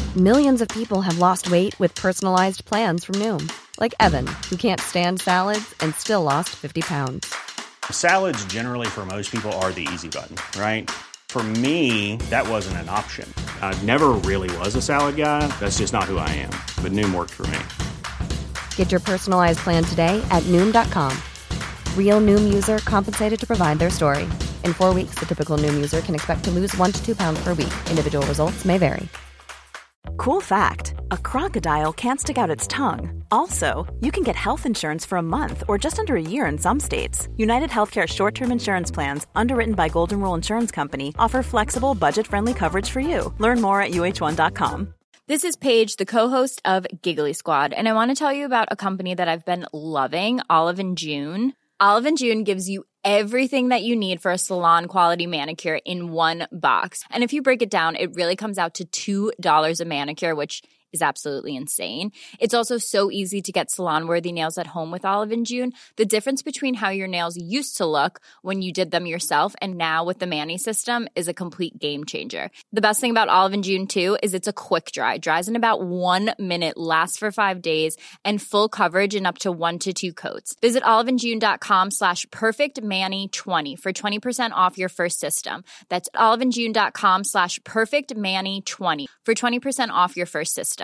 Millions of people have lost weight with personalized plans from Noom. Like Evan, who can't stand salads and still lost fifty pounds. Salads generally for most people are the easy button, right? For me, that wasn't an option. I never really was a salad guy. That's just not who I am. But Noom worked for me. Get your personalized plan today at Noom dot com. Real Noom user compensated to provide their story. In four weeks, the typical Noom user can expect to lose one to two pounds per week. Individual results may vary. Cool fact, a crocodile can't stick out its tongue. Also, you can get health insurance for a month or just under a year in some states. United Healthcare short-term insurance plans, underwritten by Golden Rule Insurance Company, offer flexible, budget-friendly coverage for you. Learn more at U H one dot com. This is Paige, the co-host of Giggly Squad, and I want to tell you about a company that I've been loving, Olive and June. Olive and June gives you everything that you need for a salon-quality manicure in one box. And if you break it down, it really comes out to two dollars a manicure, which is absolutely insane. It's also so easy to get salon-worthy nails at home with Olive and June. The difference between how your nails used to look when you did them yourself and now with the Mani system is a complete game changer. The best thing about Olive and June, too, is it's a quick dry. Dries in about one minute, lasts for five days, and full coverage in up to one to two coats. Visit oliveandjune.com slash perfectmani20 for twenty percent off your first system. That's oliveandjune.com slash perfectmani20 for twenty percent off your first system.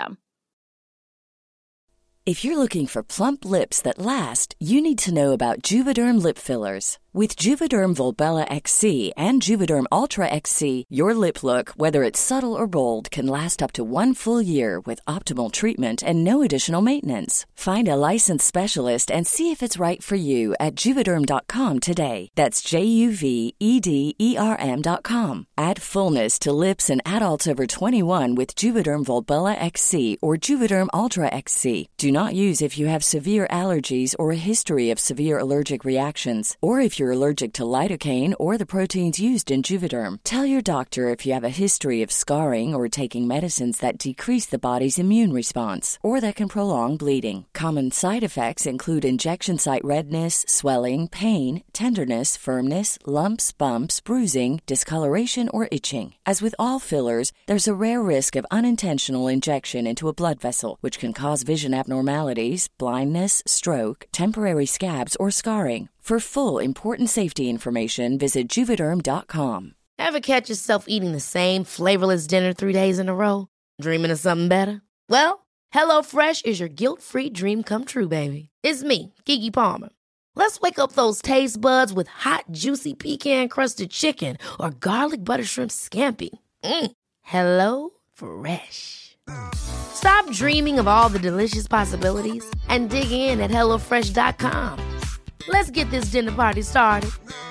If you're looking for plump lips that last, you need to know about Juvederm lip fillers. With Juvederm Volbella X C and Juvederm Ultra X C, your lip look, whether it's subtle or bold, can last up to one full year with optimal treatment and no additional maintenance. Find a licensed specialist and see if it's right for you at Juvederm dot com today. That's J U V E D E R M dot com. Add fullness to lips in adults over twenty-one with Juvederm Volbella X C or Juvederm Ultra X C. Do not use if you have severe allergies or a history of severe allergic reactions, or if you're allergic to lidocaine or the proteins used in Juvederm. Tell your doctor if you have a history of scarring or taking medicines that decrease the body's immune response or that can prolong bleeding. Common side effects include injection site redness, swelling, pain, tenderness, firmness, lumps, bumps, bruising, discoloration, or itching. As with all fillers, there's a rare risk of unintentional injection into a blood vessel, which can cause vision abnormalities, blindness, stroke, temporary scabs, or scarring. For full, important safety information, visit Juvederm dot com. Ever catch yourself eating the same flavorless dinner three days in a row? Dreaming of something better? Well, HelloFresh is your guilt-free dream come true, baby. It's me, Keke Palmer. Let's wake up those taste buds with hot, juicy pecan-crusted chicken or garlic butter shrimp scampi. Mm. Hello Fresh. Stop dreaming of all the delicious possibilities and dig in at hello fresh dot com. Let's get this dinner party started.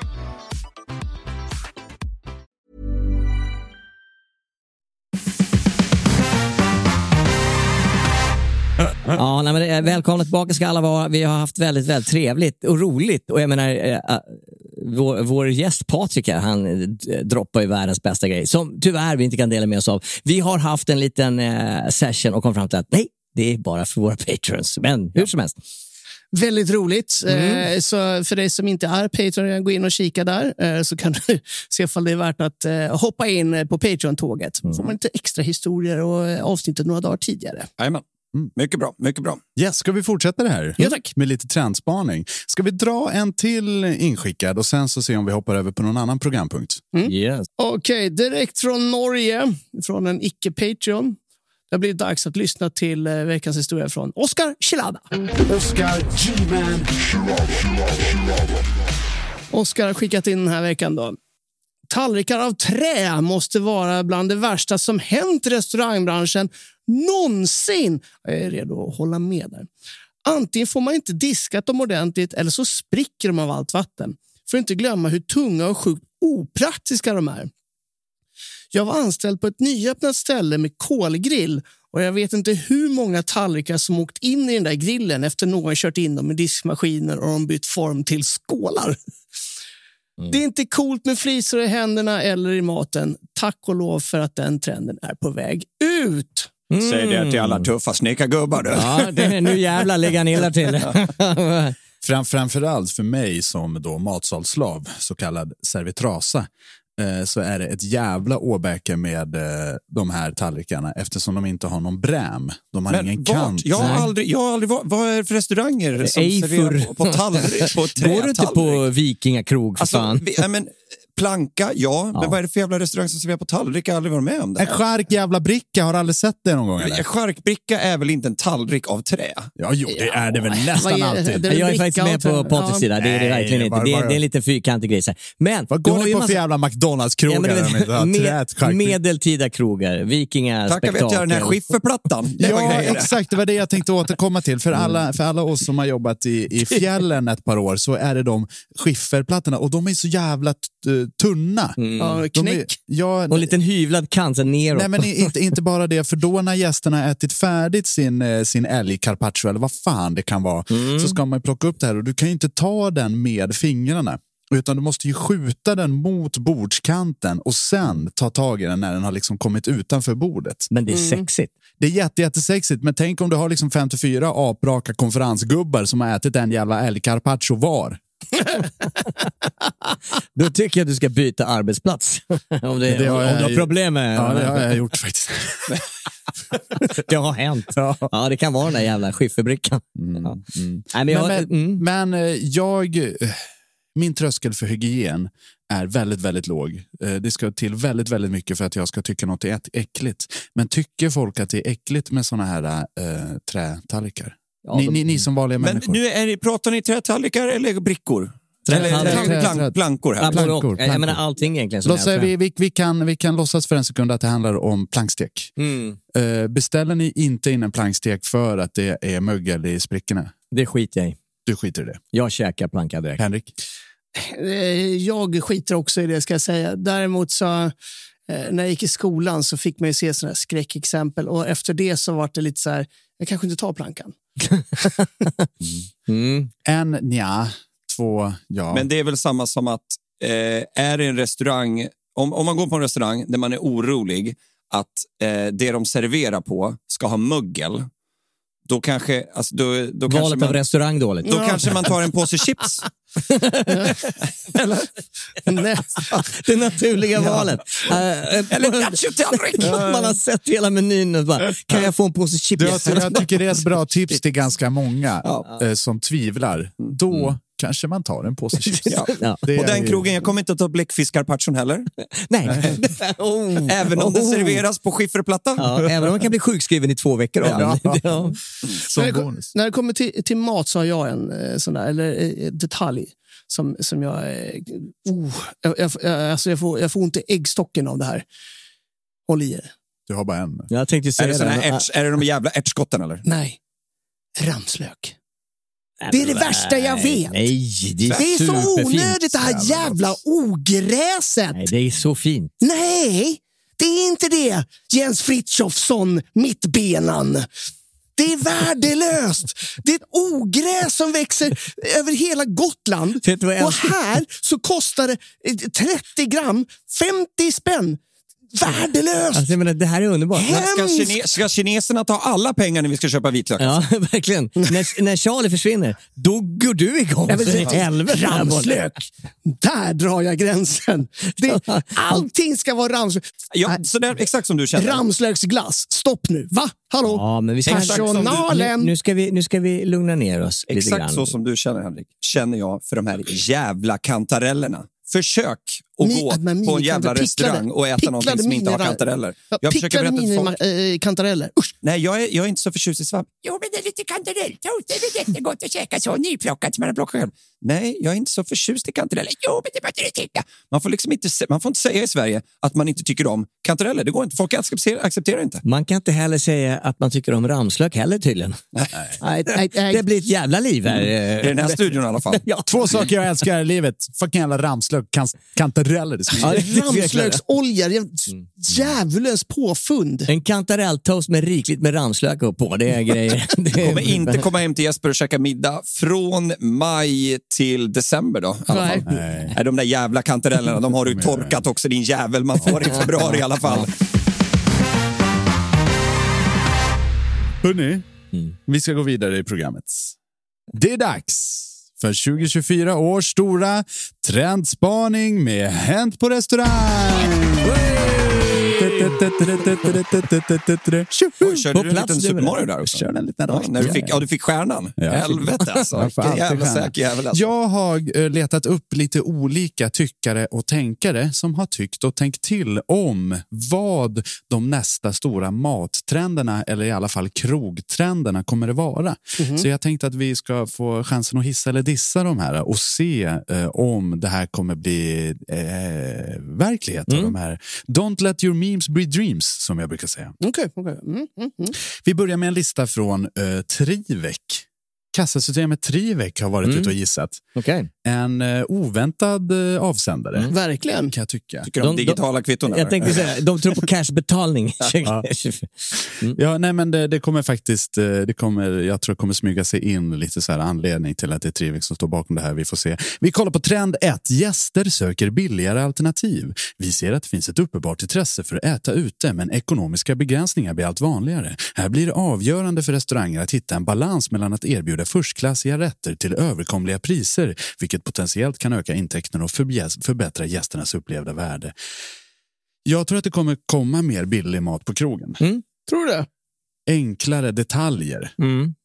Ja, nej, men välkomna tillbaka ska alla vara. Vi har haft väldigt, väldigt trevligt och roligt. Och jag menar, äh, vår, vår gäst Patrik här, han äh, droppar ju världens bästa grej. Som tyvärr vi inte kan dela med oss av. Vi har haft en liten äh, session och kom fram till att nej, det är bara för våra patrons. Men hur som helst. Väldigt roligt. Mm. Eh, så för dig som inte är Patreon, gå in och kika där. Eh, så kan du se ifall det är värt att eh, hoppa in på Patreon-tåget. Mm. Får man lite extra historier och avsnittet några dagar tidigare. Jajamän. Mm. Mycket bra, mycket bra. Yes, ska vi fortsätta det här? Ja, tack. Med lite trendspaning. Ska vi dra en till inskickad och sen så se om vi hoppar över på någon annan programpunkt? Mm. Yes. Okej, okay, direkt från Norge, från en icke-Patreon. Det blir dags att lyssna till eh, veckans historia från Oskar Chilada. Oskar G-Man. Oskar har skickat in den här veckan då. Tallrikar av trä måste vara bland det värsta som hänt i restaurangbranschen någonsin. Jag är redo att hålla med där. Antingen får man inte diskat dem ordentligt eller så spricker de av allt vatten. För att inte glömma hur tunga och sjukt opraktiska de är. Jag var anställd på ett nyöppnat ställe med kolgrill och jag vet inte hur många tallrikar som åkt in i den där grillen efter någon kört in dem i diskmaskiner och de bytt form till skålar. Mm. Det är inte coolt med flisor i händerna eller i maten. Tack och lov för att den trenden är på väg ut. Mm. Säg det till alla tuffa snickargubbar. Ja, det är nu jävla lägga ner till. Fram, framförallt för mig som då matsalslav, så kallad servitrasa, eh, så är det ett jävla åbäke med eh, de här tallrikarna eftersom de inte har någon bräm. De har Men ingen vart? kant. Jag har aldrig, jag har aldrig varit, vad är det för restauranger som Eifur. serverar på, på tallrik, på trätallrik? Går du inte på vikingakrog för Alltså, fan? vi, ja, men, planka, ja, ja. Men vad är det för jävla restaurang som serverar på tallrik? Jag har aldrig varit med om det. En skärk jävla bricka, har aldrig sett det någon gång eller? En skärkbricka är väl inte en tallrik av trä? Ja, jo, det är det väl nästan Vad är- alltid. det är Jag är bricka faktiskt med och på trä. Pontus Ja. sida. Det är det Nej, verkligen inte. bara- Det är, bara- det är en liten fyrkantig grej. så här. Men Vad du går har ni ju på massa- för jävla McDonalds-krogar? Ja, men du där de inte har vet, trät, med, skärkbricka? medeltida krogar, Tack, vikingaspektakel. jag vet jag, den här skifferplattan. Det var Ja, grejer. exakt. Det var det jag tänkte återkomma till. För alla, för alla oss som har jobbat i, i fjällen ett par år så är det de skifferplattorna. Och de är så jävla t- tunna. Ja, De är, knäck. ja, Och en liten hyvlad kant sen neråt. nej, men inte, inte bara det. För då när gästerna har ätit färdigt sin, eh, sin älgcarpaccio eller vad fan det kan vara så ska man plocka upp det här. Och du kan ju inte ta den med fingrarna. Utan du måste ju skjuta den mot bordskanten och sen ta tag i den när den har liksom kommit utanför bordet. Men det är sexigt. Det är jätte, jättesexigt, men tänk om du har liksom femtiofyra apraka konferensgubbar som har ätit en jävla älgcarpaccio var. Då tycker jag att du ska byta arbetsplats. om, det, Det har om jag- du har problem med... Ja, det har jag gjort faktiskt. Det har hänt. Ja. Ja, det kan vara den där jävla skifferbrickan. Ja. Nej, men jag, Men, men, mm. men eh, jag, eh, min tröskel för hygien är väldigt, väldigt låg. Eh, Det ska till väldigt, väldigt mycket för att jag ska tycka något är äckligt. Men tycker folk att det är äckligt med såna här äh, trätallrikar? Ja, ni, de- ni, ni som vanliga Men människor. nu är det, pratar ni trätallrikar eller brickor? Trätallrikar. Eller Trä- plank, trä- plankor här. Ja, både och. plankor, Jag menar plankor. allting egentligen. som Låt är säga, trä. vi, vi, vi, kan, vi kan låtsas för en sekund att det handlar om plankstek. Mm. Eh, beställer ni inte in en plankstek för att det är mögel i sprickorna? Det skiter jag i. Du skiter i det. Jag käkar planka direkt. Henrik? Eh, Jag skiter också i det, ska jag säga. Däremot så, eh, när jag gick i skolan så fick man ju se sådana här skräckexempel. Och efter det så var det lite så här, jag kanske inte tar plankan. Mm. En nja, två ja. Men det är väl samma som att eh, är det en restaurang, om, om man går på en restaurang där man är orolig att eh, det de serverar på ska ha mögel, då kanske, alltså, då, då kanske Valet man, av restaurang dåligt. då kanske man tar en påse chips. Nej. Det naturliga valet. Uh, Eller nachotallrik. Man har sett hela menyn och bara, kan jag få en påse chips? Du, jag, jag tycker det är ett bra tips till ganska många Ja. eh, som tvivlar. Då kanske man tar en påse chips. Ja. Ja. Det Och är den ju- krogen, jag kommer inte att ta bläckfiskcarpaccion heller. Nej. Oh. Även om den Oh. serveras på skifferplatta. Ja, även om man kan bli sjukskriven i två veckor. Ja. Ja. Ja. som när, det, bonus. när det kommer till, till mat så har jag en eh, sån där, eller eh, detalj som, som jag, eh, oh, jag, jag, jag, alltså jag, får, jag får ont i äggstocken av det här. Håll i er. Du har bara en. Jag tänkte Är säga det, såna här det. ärts, är det de jävla ärtskotten eller? Nej, ramslök. Det är det värsta jag vet. Nej, det är, Det är så superfint. onödigt det här jävla ogräset. Nej, det är så fint. Nej, det är inte det. Jens Frithiofsson, mittbenan. Det är värdelöst. Det är ett ogräs som växer över hela Gotland. Vet du vad jag Och här så kostar det eh, trettio gram, femtio spänn. Värdelöst. Alltså, jag menar, det här är underbart. Ska, kine, ska kineserna ta alla pengar när vi ska köpa vitlök? Ja, verkligen. när, när Charlie försvinner, då går du igång. Jag vill för säga, helvete. ramslök. Där drar jag gränsen. Det, allting ska vara ramslök. Ja, så där, exakt som du känner. Ramslöksglass. Stopp nu. Va? Hallå? Ja, men vi ska, Exakt som du- Personalen. nu, nu, ska vi, nu ska vi lugna ner oss lite Exakt grann. så som du känner, Henrik, känner jag för de här jävla kantarellerna. Försök att Mi- gå att man på en jävla minikantar- restaurang och äta picklade någonting som inte har minira- kantareller. Ja, Jag försöker picklade berätta för folk. mini-kantareller. Usch! Nej, jag är, jag är inte så förtjust i svamp. Jo, men det är lite kantarelltoast. Det är väl jättegott att käka så nyplockat som man har plockat själv. Nej, jag är inte så förtjust i kantareller. Jo, men det måste du tycka. Man får liksom inte, se- man får inte säga i Sverige att man inte tycker om kantareller. Det går inte. Folk accepterar, accepterar inte. Man kan inte heller säga att man tycker om ramslök heller tydligen. Nej, nej, nej. Det blir ett jävla liv här. I den här studion i alla fall. Ja. Två saker jag älskar i livet. Fucking jävla ramslök, kan, kantareller. Det Ja, det är Ramslöksolja. Djävulens påfund. En kantarelltoast med rikligt med ramslök upp på. Det är grejer. Det är... kommer inte komma hem till Jesper och käka middag från maj till december då. I alla fall. Nej. Nej, de där jävla kantarellerna, de har du torkat också, din jävel. Man får i februari i alla fall. Hörrni, vi ska gå vidare i programmet. Det är dags för tjugo tjugofyra års stora trendspaning med Hänt på restaurang. Oj, körde du en liten Super Mario där också? Körde en liten ja, när du fick, ja, du fick stjärnan. Ja, helvete alltså. Vilken jävla säker jävel alltså. Jag har letat upp lite olika tyckare och tänkare som har tyckt och tänkt till om vad de nästa stora mattrenderna, eller i alla fall krogtrenderna, kommer att vara. Mm-hmm. Så jag tänkte att vi ska få chansen att hissa eller dissa de här och se eh, om det här kommer bli eh, verklighet av mm. de här. Don't let your memes be dreams, som jag brukar säga. Okej, okay, okej. Okay. Mm, mm, mm. Vi börjar med en lista från uh, Trivek. Kassasystemet Trivek har varit mm. ute och gissat. Okay. En uh, oväntad uh, avsändare. Mm. Verkligen. Kan jag tycka. Tycker de, de digitala kvitton? Jag tänkte säga, de tror på cashbetalning. ja. Mm. ja, nej men det, det kommer faktiskt, det kommer, jag tror det kommer smyga sig in lite så här anledning till att det är Trivek som står bakom det här. Vi får se. Vi kollar på trend ett. Gäster söker billigare alternativ. Vi ser att det finns ett uppenbart intresse för att äta ute, men ekonomiska begränsningar blir allt vanligare. Här blir det avgörande för restauranger att hitta en balans mellan att erbjuda förstklassiga rätter till överkomliga priser, vilket potentiellt kan öka intäkterna och förbättra gästernas upplevda värde. Jag tror att det kommer komma mer billig mat på krogen. Mm. Tror du det? Enklare detaljer. Mm.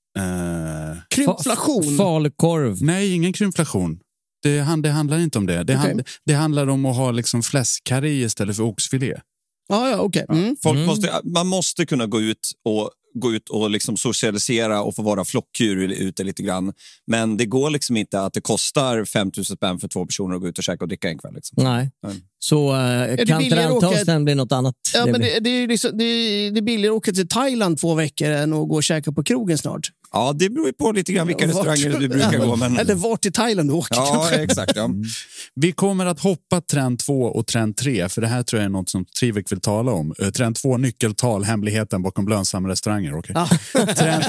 Uh, Krympflation? Falukorv? Nej, ingen krympflation. Det, det handlar inte om det. Det, okay. hand, det handlar om att ha liksom fläskkarri istället för oxfilé. Ah, ja, okej. Okay. Mm. Folk mm. måste, man måste kunna gå ut och gå ut och liksom socialisera och få vara flockdjur ute lite grann. Men det går liksom inte att det kostar fem tusen spänn för två personer att gå ut och käka och dricka en kväll. Liksom. Nej. Mm. Så uh, kan trendtoasten bli något annat? Ja, det men det, det, är liksom, det, är, det är billigare att åka till Thailand två veckor än att gå och käka på krogen snart. Ja, det beror ju på lite grann vilka vart, restauranger du brukar ja, gå. Men... Eller vart i Thailand du åker. Ja, exakt. Ja. Mm. Vi kommer att hoppa trend två och trend tre, för det här tror jag är något som Trivek vill tala om. Uh, trend två, nyckeltal, hemligheten bakom lönsamma restauranger. Okay. Ja. Trend,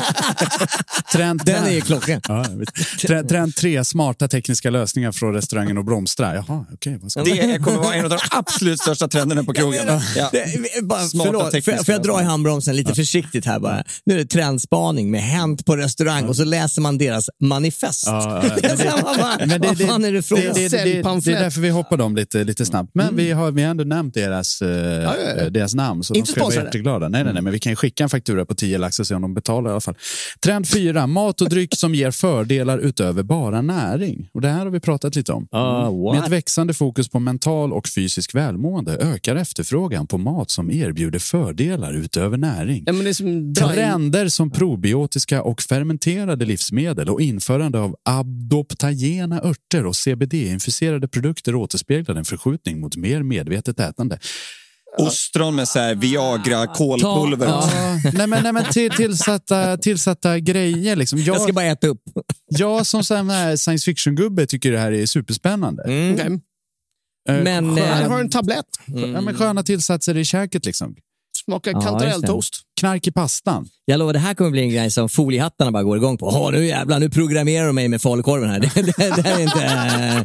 trend, Den är ju klockan. Ja, trend, trend tre, smarta tekniska lösningar från restaurangen och blomstra. Jaha, okej. Okay, det kommer vara en av de absolut största trenderna på krogen. Ja. Det, bara, förlåt, för, för jag drar i handbromsen lite ja. försiktigt här bara. Nu är det trendspaning med Hänt på restaurang ja. och så läser man deras manifest. Ja, ja, ja. det, bara, men det, vad fan är det från? Det, det, det, det, det är därför vi hoppar dem lite, lite snabbt. Men mm. vi har vi har ändå nämnt deras, uh, ja, ja, ja. deras namn, så inte de ska vara jätteglada. Nej, nej, nej, men vi kan skicka en faktura på tio lax och se om de betalar i alla fall. Trend fyra, mat och dryck som ger fördelar utöver bara näring. Och det här har vi pratat lite om. Uh, Med ett växande fokus på mental och fysisk välmående ökar efterfrågan på mat som erbjuder fördelar utöver näring. Ja, men det är som trender som probiotiska och fermenterade livsmedel och införande av adoptagena örter och C B D-infuserade produkter återspeglar en förskjutning mot mer medvetet ätande. Ostron med så här Viagra, kolpulver. Ja. nej, men, nej men till, tillsatta, tillsatta grejer liksom. Jag, jag ska bara äta upp. Jag som sån här science fiction-gubbe tycker det här är superspännande. Mm. Okay. Uh, men jag har en tablett. Mm. Ja, men sköna tillsatser i käket liksom. Smakar ja, kantarelltoast. Knark i pastan. Jag lovar, det här kommer bli en grej som foliehattarna bara går igång på. Åh, nu jävlar, nu programmerar de mig med falukorven här. Det, det, det här är inte...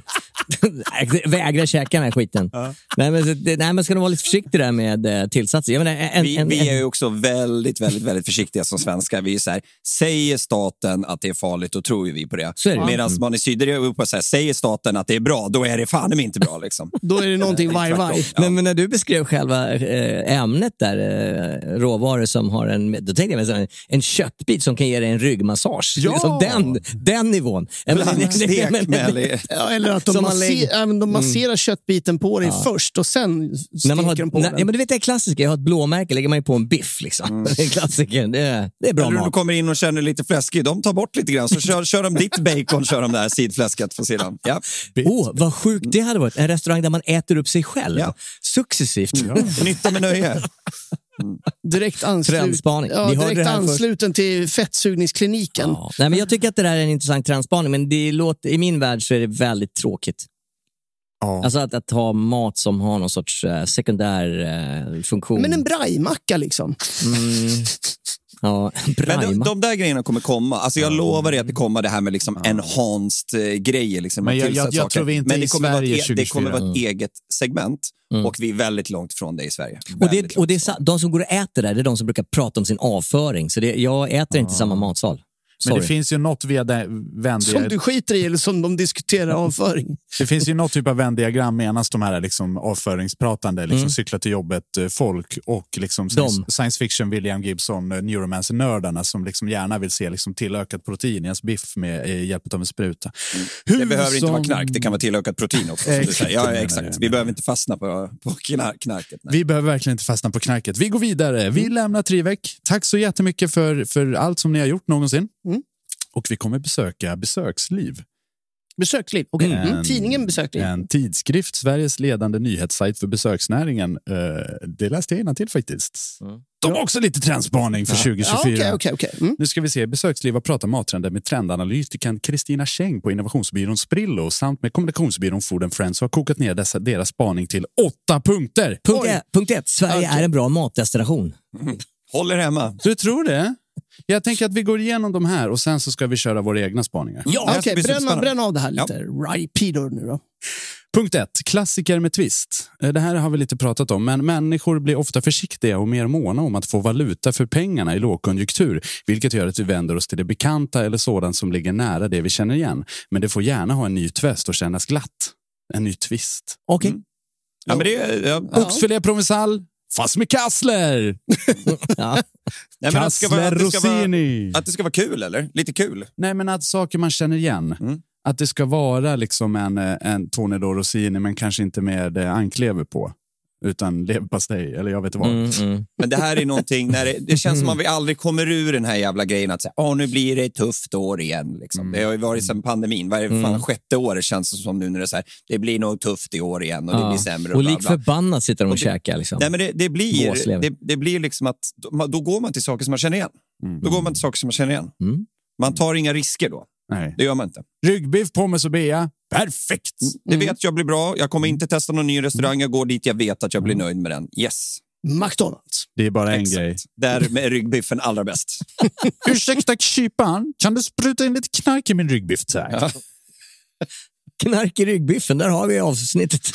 Äh, vägra käka den här skiten. Ja. Nej, men, det, nej, men ska de vara lite försiktiga där med uh, tillsatser. Jag menar, en, vi, en, vi är ju också väldigt, väldigt, väldigt försiktiga som svenskar. Vi är så här, säger staten att det är farligt, då tror vi på det. det. Medan man i Sydeuropa så här, säger staten att det är bra, då är det fan inte bra. Liksom. Då är det någonting vaj-vaj. Ja. Men, men när du beskrev själva äh, ämnet där, äh, råvaror som har en, då tänkte jag mig en, en köttbit som kan ge dig en ryggmassage. Ja. Liksom den, den nivån. Stek med ja, eller att de, masser, de masserar mm. köttbiten på dig ja. först och sen steker man har, de på när, den. Ja, men du vet, det är klassiskt. Jag har ett blåmärke, lägger man ju på en biff liksom. Mm. Det är klassiker. Det är, det är bra eller mat. Du kommer in och känner lite fläskig. De tar bort lite grann, så kör, kör de ditt bacon, kör de där sidfläsket på sidan. Ja. Åh, oh, vad sjukt det hade varit. En restaurang där man äter upp sig själv. Ja. Successivt. Ja. Nytta med nöje. Mm. Direkt, anslut, ja, direkt ansluten till fettsugningskliniken. Ja. Nej, men jag tycker att det där är en intressant trendspaning, men det låter, i min värld så är det väldigt tråkigt. Ja. Alltså att, att ha mat som har någon sorts uh, sekundär uh, funktion. Men en brajmacka liksom. Mm. Ja, men de, de där grejerna kommer komma. Alltså jag lovar dig att det kommer det här med liksom ja. enhanced uh, grejer. Liksom, men jag, jag, jag tror vi inte men det kommer, Sverige vara, det kommer vara ett eget segment. Mm. Och vi är väldigt långt från det i Sverige. Och, det, och det är, de som går och äter där, det är de som brukar prata om sin avföring. Så det, jag äter inte ah. samma matsal. Men det finns ju något vändiga... Som du skiter i eller som de diskuterar avföring. Det finns ju något typ av vändiagram menas de här liksom avföringspratande, liksom Mm. cykla till jobbet folk och liksom science, science fiction William Gibson neuromancer-nördarna som liksom gärna vill se liksom tillökat protein i ens biff med eh, hjälp av en spruta. Mm. Hur Det behöver inte som- vara knark, det kan vara tillökat protein också. Som du säger. Ja, Exakt. exakt. Vi behöver inte fastna på, på knar- knarket. Nej. Vi behöver verkligen inte fastna på knarket. Vi går vidare. Vi lämnar Trivek. Tack så jättemycket för, för allt som ni har gjort någonsin. Mm. Och vi kommer besöka Besöksliv. Besöksliv. Okay. En- Mm. Tidningen Besöksliv. En tidskrift, Sveriges ledande nyhetssajt för besöksnäringen. Eh, det läste jag innan till faktiskt. Mm. De har också lite trendspaning för Ja, tjugo tjugofyra. okej, okej, okej. Mm. Nu ska vi se Besöksliv och prata mattrender med trendanalytikern Kristina Cheng på innovationsbyrån Sprillo samt med kommunikationsbyrån Food and Friends har kokat ner dessa, deras spaning till åtta punkter. Punkt ett, punkt ett. Sverige Okej. är en bra matdestination. Håller hemma. Du tror det? Jag tänker att vi går igenom de här och sen så ska vi köra våra egna spaningar. Ja, Okej, det blir bränn, superspännande. bränn av det här lite. Rapido nu då. Punkt ett. Klassiker med twist. Eh, Det här har vi lite pratat om, men människor blir ofta försiktiga och mer måna om att få valuta för pengarna i lågkonjunktur, vilket gör att vi vänder oss till det bekanta eller sådant som ligger nära det vi känner igen. Men det får gärna ha en ny twist och kännas glatt. En ny twist. Okej. Mm. Ja, men det, ja, ja. Oxfilé provençal, fast med kassler. Ja. Nej, men att det ska vara- Kassler att det ska vara- Rossini. Att det ska vara kul, eller? Lite kul. Nej, men att saker man känner igen. Mm. Att det ska vara liksom en, eh, en Tony Lo Rossini, men kanske inte med eh, anklever på. Utan leverpastej, eller jag vet inte vad. Mm, mm. Men det här är någonting, när det, det känns som att vi aldrig kommer ur den här jävla grejen att säga, åh nu blir det ett tufft år igen. Liksom. Mm. Det har ju varit sedan pandemin, varje fan Mm. sjätte året känns det som nu när det är så här, det blir nog tufft i år igen och det Ja. blir sämre. Och bla, lik bla. förbannat sitter de och Och det- käkar. Liksom. Nej, men det, det, blir, Gåslever. det, det blir liksom att då, då går man till saker som man känner igen. Mm. Då går man till saker som man känner igen. Mm. Man tar inga risker då. Nej. Det gör man inte. Ryggbiff, pommes och bea. Perfekt! Det vet jag blir bra. Jag kommer inte testa någon ny restaurang. Jag går dit jag vet att jag blir nöjd med den. Yes. McDonalds. Det är bara en Exakt. grej. Där är ryggbiffen allra bäst. Ursäkta kyparen, kan du spruta in lite knark i min ryggbiff tack? Ja. Knark i ryggbiffen, där har vi avsnittet.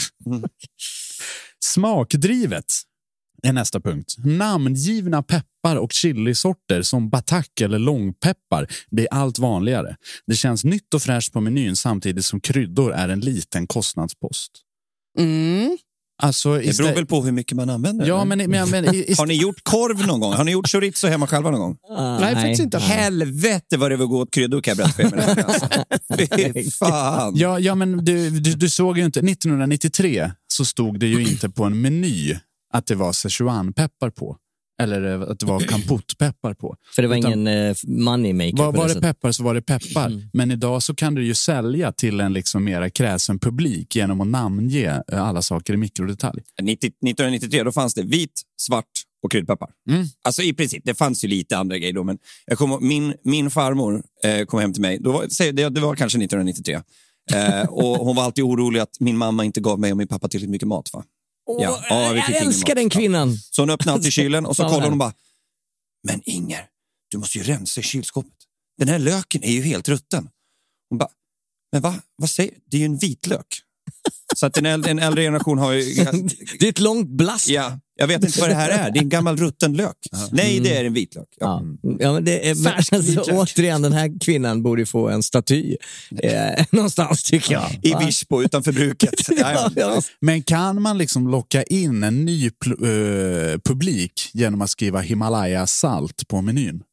Smakdrivet är nästa punkt. Namngivna peppar och chilisorter som batak eller långpeppar blir allt vanligare. Det känns nytt och fräscht på menyn samtidigt som kryddor är en liten kostnadspost. Mm. Alltså, Det beror väl på hur mycket man använder. Ja, eller? men, men, men ist- Har ni gjort korv någon gång? Har ni gjort chorizo hemma själva någon gång? Ah, Nej, faktiskt inte. Helvete vad det var gå åt kryddor kan jag berätta för er med det här, alltså. Fy fan. Ja, ja, men du, du, du såg ju inte. nittonhundranittiotre så stod det ju inte på en meny att det var Szechuanpeppar på. Eller att det var kampotpeppar på. För det var Utan- ingen uh, moneymaker. Var, på var det sättet. peppar så var det peppar. Men idag så kan du ju sälja till en liksom mera kräsen publik genom att namnge eh, alla saker i mikrodetalj. nittio nittonhundranittiotre då fanns det vit, svart och kryddpeppar. Mm. Alltså i princip, det fanns ju lite andra grejer då. Men jag kom, min, min farmor eh, kom hem till mig. Då var, säg, det, det var kanske nittonhundranittiotre. Eh, och hon var alltid orolig att min mamma inte gav mig och min pappa tillräckligt mycket mat. Va? Åh, Ja, ja, vi fick jag ingen älskar mat. den kvinnan. Så hon öppnade alltid kylen och så Fan, kollade vad hon och bara, men Inger, du måste ju rensa i kylskåpet. Den här löken är ju helt rutten. Hon bara, men va? Vad säger det är ju en vitlök. Så att en äldre, en äldre generation har ju... Det är ett långt blast. Ja, jag vet inte vad det här är. Det är en gammal rutten lök. Nej, det är en vitlök. Ja. Ja. Ja, men det är, Färsk alltså, vitlök. återigen, den här kvinnan borde få en staty eh, någonstans tycker jag. I Va? Virsbo utanför bruket. Ja, Ja, ja. ja. Men kan man liksom locka in en ny pl- eh, publik genom att skriva Himalaya salt på menyn?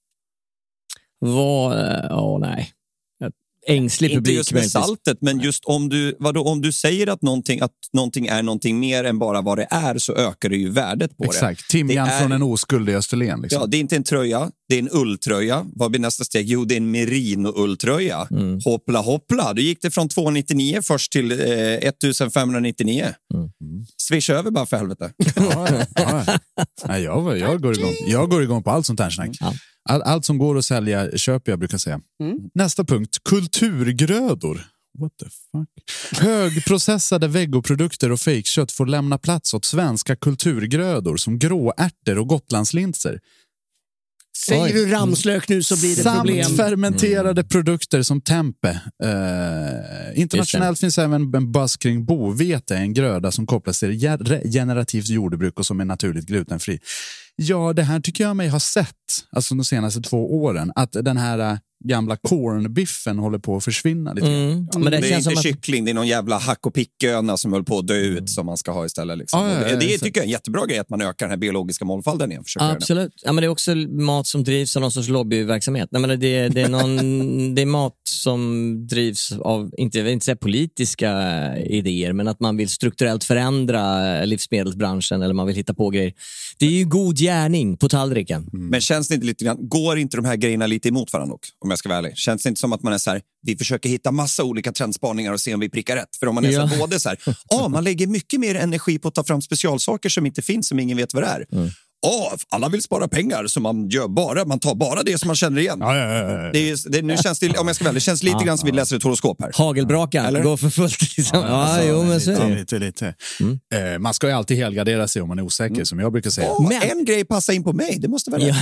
Vad, eh, åh nej. Ängslig Inte publik. just med möjligtvis. saltet, men just om du, vadå, om du säger att någonting, att någonting är någonting mer än bara vad det är så ökar det ju värdet på Exakt. det. Timjan Det är- från en oskuld i Österlen. Liksom. Ja, det är inte en tröja, det är en ulltröja. Vad blir nästa steg? Jo, det är en merino-ulltröja. Mm. Hoppla hoppla, då gick det från tvåhundranittionio först till eh, ettusenfemhundranittionio. Mm. Swish över bara för helvete. Ja, ja. Nej, jag, jag, går igång. jag går igång på allt sånt här snack. Ja. All, allt som går att sälja köper jag, brukar jag säga. Mm. Nästa punkt, kulturgrödor. What the fuck? Högprocessade vegoprodukter och fejkkött får lämna plats åt svenska kulturgrödor som gråärtor och gotlandslinser. Säger Oj. du ramslök nu så blir det Samt problem. fermenterade produkter som tempe. Eh, internationellt finns även en buzz kring bovete, en gröda som kopplas till ger- generativt jordbruk och som är naturligt glutenfri. Ja, det här tycker jag mig ha sett, alltså de senaste två åren, att den här gamla cornbiffen håller på att försvinna lite. Mm. Ja, men det, det är inte kyckling, det är någon jävla hack- och pickgöna som höll på att dö ut mm. som man ska ha istället. Liksom. Ah, ja, ja, det, det så. tycker jag är en jättebra grej att man ökar den här biologiska mångfalden igen. Absolut. Ja, men det är också mat som drivs av någon sorts lobbyverksamhet. Nej, men det, det, är någon, det är mat som drivs av, inte, inte säga politiska idéer, men att man vill strukturellt förändra livsmedelsbranschen eller man vill hitta på grejer. Det är ju god gärning på tallriken. Mm. Men känns det inte lite grann, går inte de här grejerna lite emot varandra också, om jag ska vara ärlig? Känns det inte som att man är så här, vi försöker hitta massa olika trendspaningar och se om vi prickar rätt? För om man är ja. så här, både så här, ah, man lägger mycket mer energi på att ta fram specialsaker som inte finns, som ingen vet vad det är. Mm. Oh, alla vill spara pengar så man gör bara man tar bara det som man känner igen. Ja, ja, ja, ja. Det är, det, nu känns det, om jag ska välja, det känns lite ja, grann som vi läser ett horoskop här. Hagelbrakan, gå för fullt liksom. Ja, alltså, jo, men så lite, lite, lite. Mm. Eh, man ska ju alltid helgardera sig om man är osäker, mm. som jag brukar säga. Oh, men en grej passar in på mig, det måste vara det.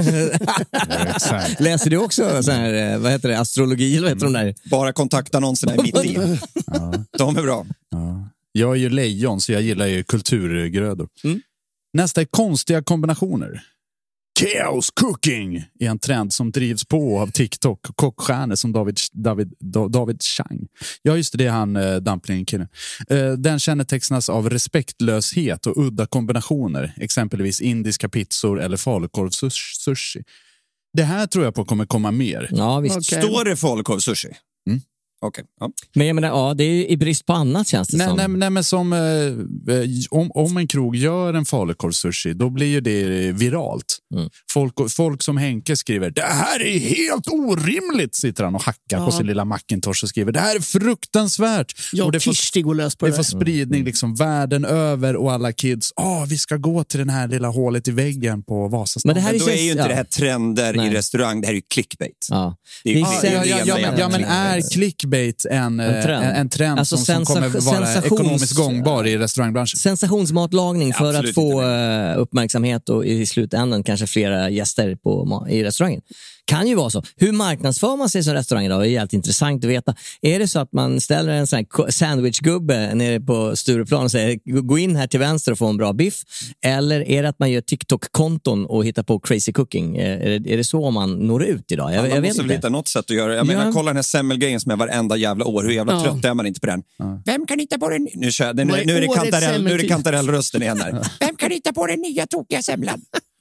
Ja. Läser du också så här, vad heter det, astrologi eller vad heter mm. de där? Bara kontaktannonserna i mitt liv. Ja. De är bra. Ja. Jag är ju lejon så jag gillar ju kulturgrödor. Mm. Nästa är konstiga kombinationer. Chaos cooking är en trend som drivs på av TikTok och kockstjärnor som David, David, David Chang. Ja, just det, det är han eh, dumpling-killen. Eh, den kännetecknas av respektlöshet och udda kombinationer. Exempelvis indiska pizzor eller falukorv-sushi. Det här tror jag på kommer komma mer. Ja, visst. Okay. Står det falukorv-sushi? Mm. Okay. Ja. Men jag menar, ja, det är i brist på annat känns det nej, som. Nej, nej men som eh, om, om en krog gör en falukorv-sushi, då blir ju det viralt. Mm. Folk, folk som Henke skriver, det här är helt orimligt, sitter han och hackar ja. på sin lilla Macintosh och skriver, det här är fruktansvärt. Jag och det får, gå lös på det, det får spridning mm. liksom världen över och alla kids, ah, vi ska gå till den här lilla hålet i väggen på Vasastan. Men, det här men då är ju inte ja. det här trender nej. i restaurang, det här är ju clickbait. Ja. Det är ju ah, ja, ja, ja, men, ja, men är clickbait En, en trend, en, en trend alltså som, som kommer vara ekonomiskt gångbar i restaurangbranschen. Sensationsmatlagning för Absolut att få uh, uppmärksamhet och i slutändan kanske flera gäster på, i restaurangen. Kan ju vara så. Hur marknadsför man sig som restaurang idag är helt intressant att veta. Är det så att man ställer en sån här sandwichgubbe nere på Stureplan och säger gå in här till vänster och få en bra biff? Eller är det att man gör TikTok-konton och hittar på crazy cooking? Är det, är det så man når ut idag? Jag, ja, man jag vet måste inte. hitta något sätt att göra. Jag ja. menar, kolla den här semmelgrejen som är varenda jävla år. Hur jävla ja. trött är man inte på den? Ja. Vem kan hitta på den? Nu, kör, nu, nu, nu är det kantarell, nu är det kantarellrösten igen här. Vem kan hitta på den nya tokiga semlan?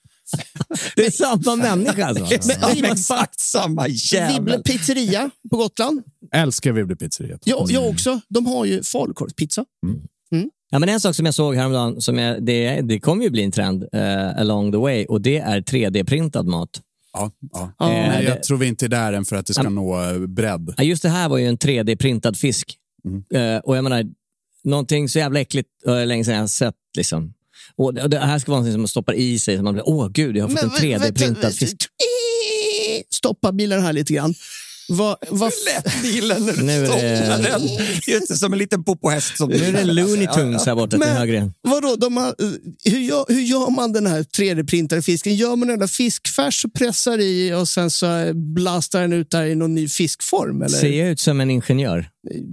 Det är samma människa alltså. Det är exakt samma jävla. Vibble pizzeria på Gotland. Älskar Vibble pizzeria. Ja, jag också. De har ju falukorvspizza. Mm. Mm. Ja, men en sak som jag såg häromdagen, som jag, det, det kommer ju bli en trend uh, along the way, och det är tre D-printad mat. Ja, ja. ja. Eh, Nej, jag det, tror vi inte är där än för att det ska ja, nå bredd. Ja, just det här var ju en tre D-printad fisk. Mm. Uh, och jag menar, någonting så jävla äckligt uh, länge sedan jag har sett liksom. Och det, och det här ska vara någonting som man stoppar i sig, så man blir, åh gud, jag har fått men, en tre D-printad fisk. Stoppa bilen här lite grann. Vad, vad lätt bilen när du nu stoppar det... den. Det är inte som en liten popohäst som... Nu är det Looney Tunes här borta till höger. Vadå, de har, hur, gör, hur gör man den här tre D-printade fisken? Gör man den där fiskfärs och pressar i och sen så blastar den ut där i någon ny fiskform? Eller? Ser jag ut som en ingenjör?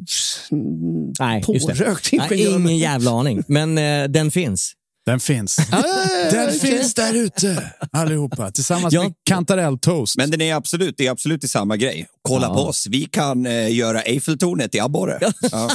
Mm, Nej, pårökt ingenjör. Nej, ingen jävla aning, men eh, den finns. Den finns. Den okay. finns där ute allihopa tillsammans ja. med kantarelltoast. Men den är absolut, det är absolut i samma grej. Kolla ja. på oss, vi kan eh, göra Eiffeltornet i abborre. Ja. Ja.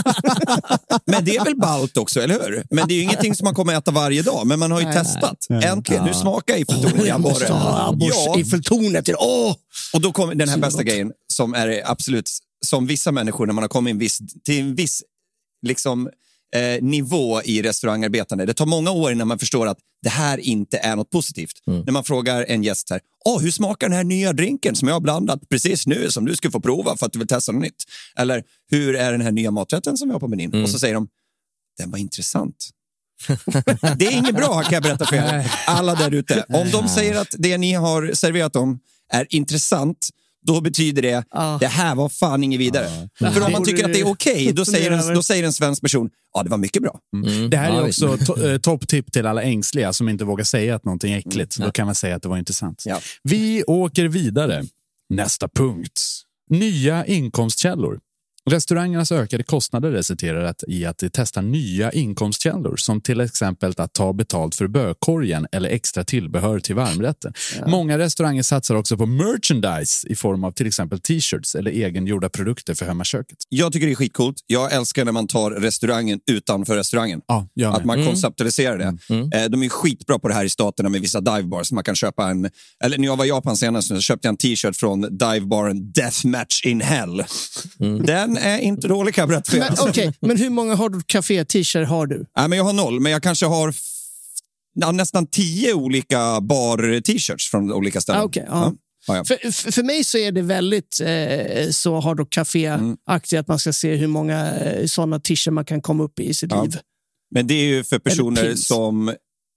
Men det är väl ballt också, eller hur? Men det är ju ingenting som man kommer äta varje dag, men man har ju nej, testat. Nej. Äntligen, ja. nu smakar Eiffeltornet i abborre. Ja, Eiffeltornet. Åh! Och då kommer den här bästa grejen som är absolut, som vissa människor när man har kommit en viss, till en viss liksom Eh, nivå i restaurangarbetande. Det tar många år innan man förstår att det här inte är något positivt. Mm. När man frågar en gäst här, åh, hur smakar den här nya drinken som jag har blandat precis nu som du ska få prova för att du vill testa något nytt? Eller hur är den här nya maträtten som jag har på menyn? Mm. Och så säger de, den var intressant. Det är inget bra, kan jag berätta för er. Alla där ute. Om de säger att det ni har serverat dem är intressant, då betyder det, ah. det här var fan inget vidare. Ah. För om man tycker att det är okej, okay, då, säger en, då säger en svensk person, ja, det var mycket bra. Mm. Mm. Det här är ja, också to- topptipp till alla ängsliga som inte vågar säga att någonting är äckligt. Mm. Då kan man säga att det var intressant. Ja. Vi åker vidare. Nästa punkt. Nya inkomstkällor. Restaurangernas ökade kostnader resulterar i att de testar nya inkomstkällor som till exempel att ta betalt för bökorgen eller extra tillbehör till varmrätten. Ja. Många restauranger satsar också på merchandise i form av till exempel t-shirts eller egengjorda produkter för hemmaköket. Jag tycker det är skitcoolt. Jag älskar när man tar restaurangen utanför restaurangen. Ja, att man mm. konceptualiserar det. Mm. De är skitbra på det här i staterna med vissa divebars. Man kan köpa en, eller när jag var i Japan senast så köpte jag en t-shirt från divebaren Deathmatch in Hell. Mm. Den är inte dålig, kan jag berätta för er. Men, okay. men hur många Hard Rock Café t-shirts har du? Nej, men jag har noll, men jag kanske har f- ja, nästan tio olika bar t-shirts från olika ställen. Ah, okay, ja. Ja. Ja, ja. För, för, för mig så är det väldigt eh, så Hard Rock Café-aktigt mm. att man ska se hur många eh, sådana t-shirts man kan komma upp i sitt ja. liv. Men det är ju för personer som eh,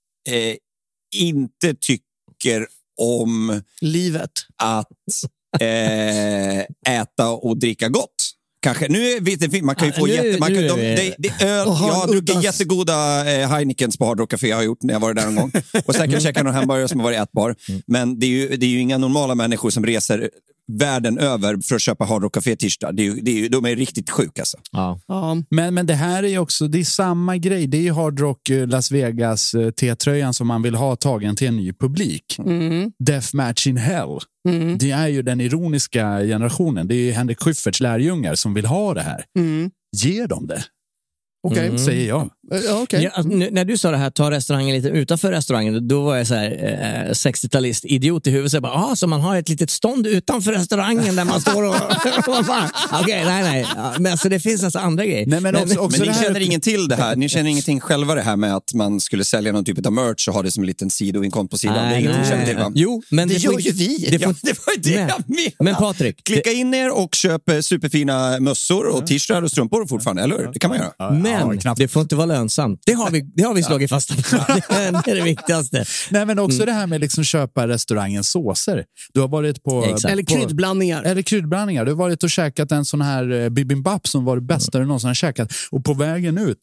inte tycker om livet att eh, äta och dricka gott. Kanske. Nu vet det, man kan ju få nu, jätte... Man kan, nu, de, det, det, öl, jag har druckit jättegoda eh, Heinekens på Hard Rock Café, har jag gjort när jag var där en gång. Och säkert käkat någon hamburgare som har varit ätbar. Mm. Men det är, ju, det är ju inga normala människor som reser världen över för att köpa Hard Rock Café t-shirt. Det är ju, det är ju, de är riktigt sjuka alltså. Ja. Ja. Men, men det här är ju också, det är samma grej. Det är ju Hard Rock Las Vegas T-tröjan som man vill ha tagen till en ny publik. Mm. Deathmatch in Hell. Mm. Det är ju den ironiska generationen. Det är ju Henrik Schyfferts lärjungar som vill ha det här. Mm. Ge dem det. Okej, okay. mm. säger jag. Ja, okay. ja, alltså, nu, när du sa det här, ta restaurangen lite utanför restaurangen, då var jag så här eh, sextiotalist idiot i huvudet. Så jag bara, ah, så man har ett litet stånd utanför restaurangen där man står och... Okej, okay, nej, nej. Ja, men alltså, det finns alltså andra grejer. Nej, men också, också men ni här... känner ingen till det här. Ni känner ingenting själva det här med att man skulle sälja någon typ av merch och ha det som en liten sidoinkomst på sidan. Nej, det är inget känner till, va? Jo, men det, det gör får... ju vi. Det, får... ja, det var ju det nej. jag menade. Men Patrik... Klicka det... in er och köp superfina mössor och t-shirtar och strumpor fortfarande, eller hur? Det kan man göra. Men ja, det får inte vara lönsamt. Det har vi, det har vi slagit fast på. Det är det viktigaste. Nej, men också mm. det här med liksom köpa restaurangens såser. Du har varit på... Exakt. Eller kryddblandningar. Eller kryddblandningar. Du har varit och käkat en sån här bibimbap som var det bästa mm. du någonsin har käkat. Och på vägen ut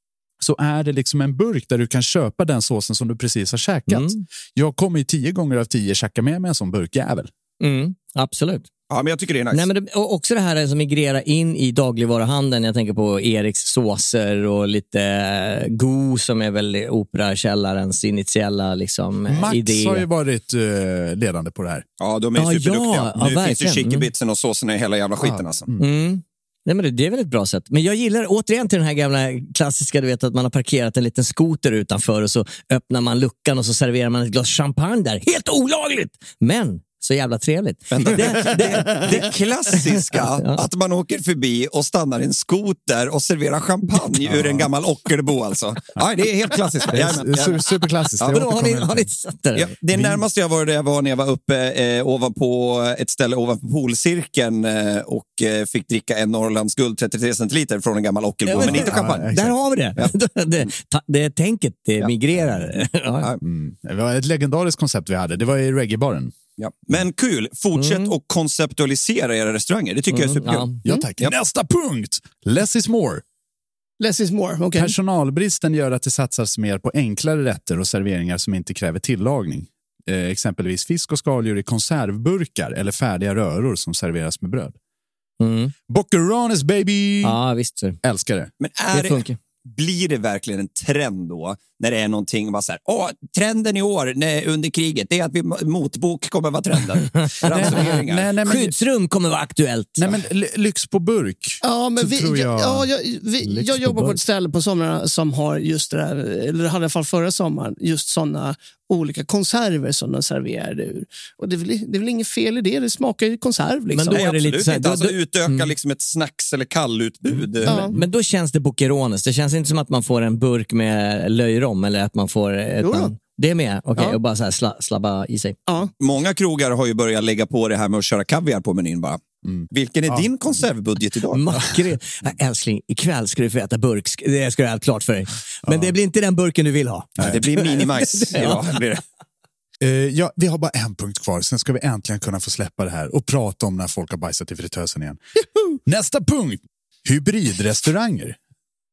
så är det liksom en burk där du kan köpa den såsen som du precis har käkat. Mm. Jag kommer ju tio gånger av tio käka med mig en sån burkjävel. Mm, absolut. Ja, men jag tycker det är nice. Nej, men det, och också det här som migrerar in i dagligvaruhandeln. Jag tänker på Eriks såser och lite Go som är väl operakällarens initiella liksom, Max idé. Max har ju varit uh, ledande på det här. Ja, de är ja, superduktiga. Ja, nu ja, finns det chickenbitsen och såserna i hela jävla skiten. Ja. Alltså. Mm. Mm. Nej, men det, det är väl ett bra sätt. Men jag gillar återigen till den här gamla klassiska, du vet att man har parkerat en liten skoter utanför och så öppnar man luckan och så serverar man ett glas champagne där. Helt olagligt! Men så jävla trevligt. Det, det, det klassiska att man åker förbi och stannar i en skoter och serverar champagne ur en gammal ockerbo alltså. Ja, det är helt klassiskt. Det är superklassiskt. Ja, har ni, har ni sett det? Ja, det närmaste jag var där jag var när jag var uppe eh, ovanpå ett ställe ovanpå polcirkeln eh, och eh, fick dricka en Norrlands guld trettiotre centiliter från en gammal ockerbo, ja, men, men inte champagne. Ja, där har vi det. Ja. det, det, det tänket, det ja. migrerar. Ja. Mm. Det var ett legendariskt koncept vi hade. Det var i reggae-baren. Ja. Men kul, fortsätt mm. och konceptualisera era restauranger. Det tycker mm. jag är superkul. Ja. Ja, tack. Ja. Nästa punkt. Less is more. Less is more, okay. Personalbristen gör att det satsas mer på enklare rätter och serveringar som inte kräver tillagning. Eh, exempelvis fisk och skaldjur i konservburkar eller färdiga röror som serveras med bröd. Mm. Boccherones baby! Ja, visst. Älskar det. Men är det, det blir det verkligen en trend då när det är någonting bara så här, åh, trenden i år när, under kriget, det är att vi, motbok kommer vara trenden. nej, nej, nej, Skyddsrum kommer vara aktuellt. Nej, men l- lyx på burk. Ja, men vi, jag, ja, jag, vi, jag jobbar på, på ett ställe på somrarna som har just det där, eller hade i alla fall förra sommaren, just sådana olika konserver som de serverade ur. Och det är, väl, det är väl inget fel i det, det smakar ju konserv liksom. Men då är det lite så här, då, alltså utöka mm. liksom ett snacks- eller kallutbud. Ja. Men, men då känns det Boccherones. Det känns inte som att man får en burk med löjrom eller att man får ett man, det är med, okej, okay, ja. och bara så här sla, slabba i sig. Ja. Många krogar har ju börjat lägga på det här med att köra kaviar på menyn bara. Mm. Vilken är ja. din konservbudget idag? Makrel. Älskling, ikväll ska du få äta burk. Det ska du ha klart för dig. Men ja. det blir inte den burken du vill ha. Nej. Det blir minimajs. ja. blir det. Uh, ja, vi har bara en punkt kvar. Sen ska vi äntligen kunna få släppa det här och prata om när folk har bajsat i fritösen igen. Nästa punkt. Hybridrestauranger.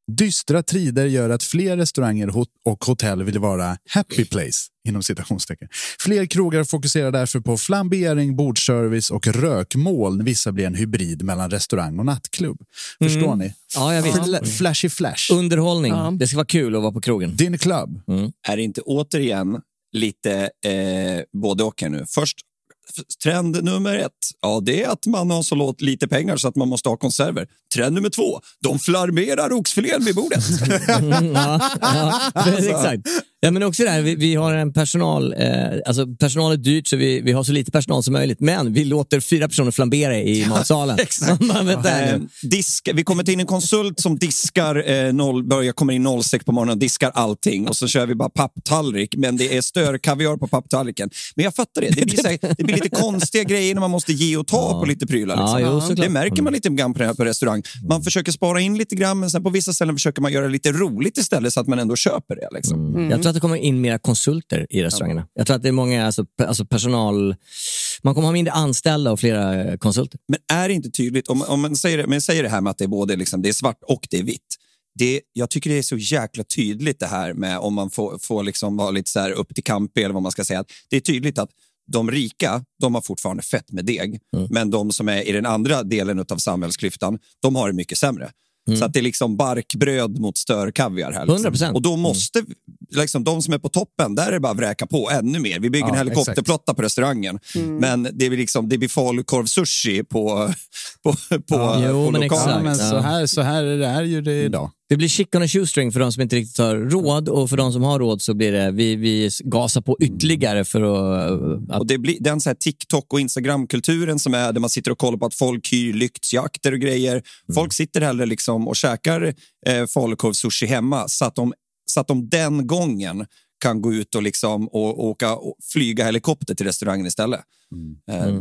Dystra tider gör att fler restauranger och hotell vill vara happy place inom citationstecken. Fler krogar fokuserar därför på flambering, bordservice och rökmoln. Vissa blir en hybrid mellan restaurang och nattklubb. Förstår Mm. ni? Ja, jag vet. Fl- flashy flash. Underhållning. Ja. Det ska vara kul att vara på krogen. Din club. Mm. Är det inte återigen lite eh, både och här nu? Först, trend nummer ett. Ja, det är att man har så låt lite pengar så att man måste ha konserver. Trend nummer två. De flarmerar oxfilén vid bordet. Mm, ja, ja, exakt. Ja, men också där, vi, vi har en personal, eh, alltså personal är dyrt så vi, vi har så lite personal som möjligt, men vi låter fyra personer flambera i matsalen. Exakt. Man vet där Eh, nu. diska, vi kommer till in en konsult som diskar eh, noll, börjar kommer in noll sex på morgonen och diskar allting och så kör vi bara papptallrik, men det är störkaviar på papptallriken. Men jag fattar det, det blir, så här, det blir lite konstiga grejer när man måste ge och ta Ja. på lite prylar. Ja, Liksom. jo, såklart. Det märker man lite grann på, på restaurang. Man försöker spara in lite grann, men sen på vissa ställen försöker man göra lite roligt istället så att man ändå köper det. Liksom. Mm. Jag tror att det kommer in mera konsulter i restaurangerna. Ja. Jag tror att det är många alltså, alltså personal, man kommer ha mindre anställda och flera konsulter. Men är det inte tydligt, om, om man säger det, men säger det här med att det är både liksom, det är svart och det är vitt. Det, jag tycker det är så jäkla tydligt det här med om man får, får liksom vara lite så här upp till kamp eller vad man ska säga. Det är tydligt att de rika, de har fortfarande fett med deg. Mm. Men de som är i den andra delen av samhällsklyftan, de har det mycket sämre. Mm. Så att det är liksom barkbröd mot störkaviar här. Liksom. hundra procent. Och då måste liksom, de som är på toppen, där är det bara att vräka på ännu mer. Vi bygger Ja, en helikopterplotta på restaurangen. Mm. Men det blir liksom, det blir falukorv sushi på, på, på, ja, jo, på men lokalen. Ja, men Ja. så här, så här är det, är ju det idag. Det blir chicken och shoestring för de som inte riktigt har råd, och för de som har råd så blir det vi, vi gasar på ytterligare för att... att... Och det blir den så här TikTok- och Instagram-kulturen som är där man sitter och kollar på att folk hyr lyxjakter och grejer. Mm. Folk sitter hellre liksom och käkar eh, falukorv sushi hemma så att, de, så att de den gången kan gå ut och, liksom, och, och åka och flyga helikopter till restaurangen istället. Mm. Mm.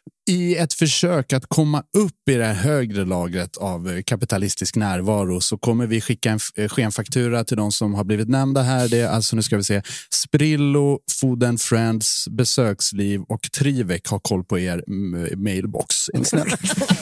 I ett försök att komma upp i det här högre lagret av kapitalistisk närvaro så kommer vi skicka en skenfaktura till de som har blivit nämnda här. Det är alltså, nu ska vi se, Sprillo, Food and Friends, Besöksliv och Trivek har koll på er mailbox. Är ni snälla?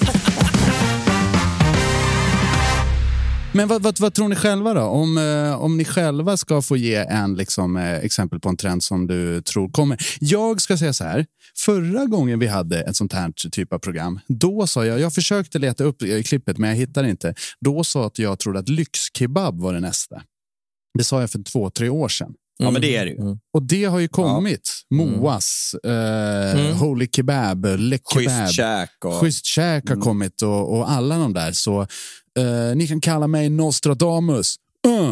Men vad, vad, vad tror ni själva då? Om, eh, om ni själva ska få ge en liksom, eh, exempel på en trend som du tror kommer. Jag ska säga så här. Förra gången vi hade ett sånt här typ av program, då sa jag, jag försökte leta upp i klippet men jag hittar inte. Då sa jag att jag trodde att lyxkebab var det nästa. Det sa jag för två, tre år sedan. Ja, men det är det ju. Mm. Och det har ju kommit. Ja. Moas, eh, mm. Holy Kebab, Le Kebab. Schysst käk. Och... Schysst käk har mm. kommit och, och alla de där. Så eh, ni kan kalla mig Nostradamus. Uh.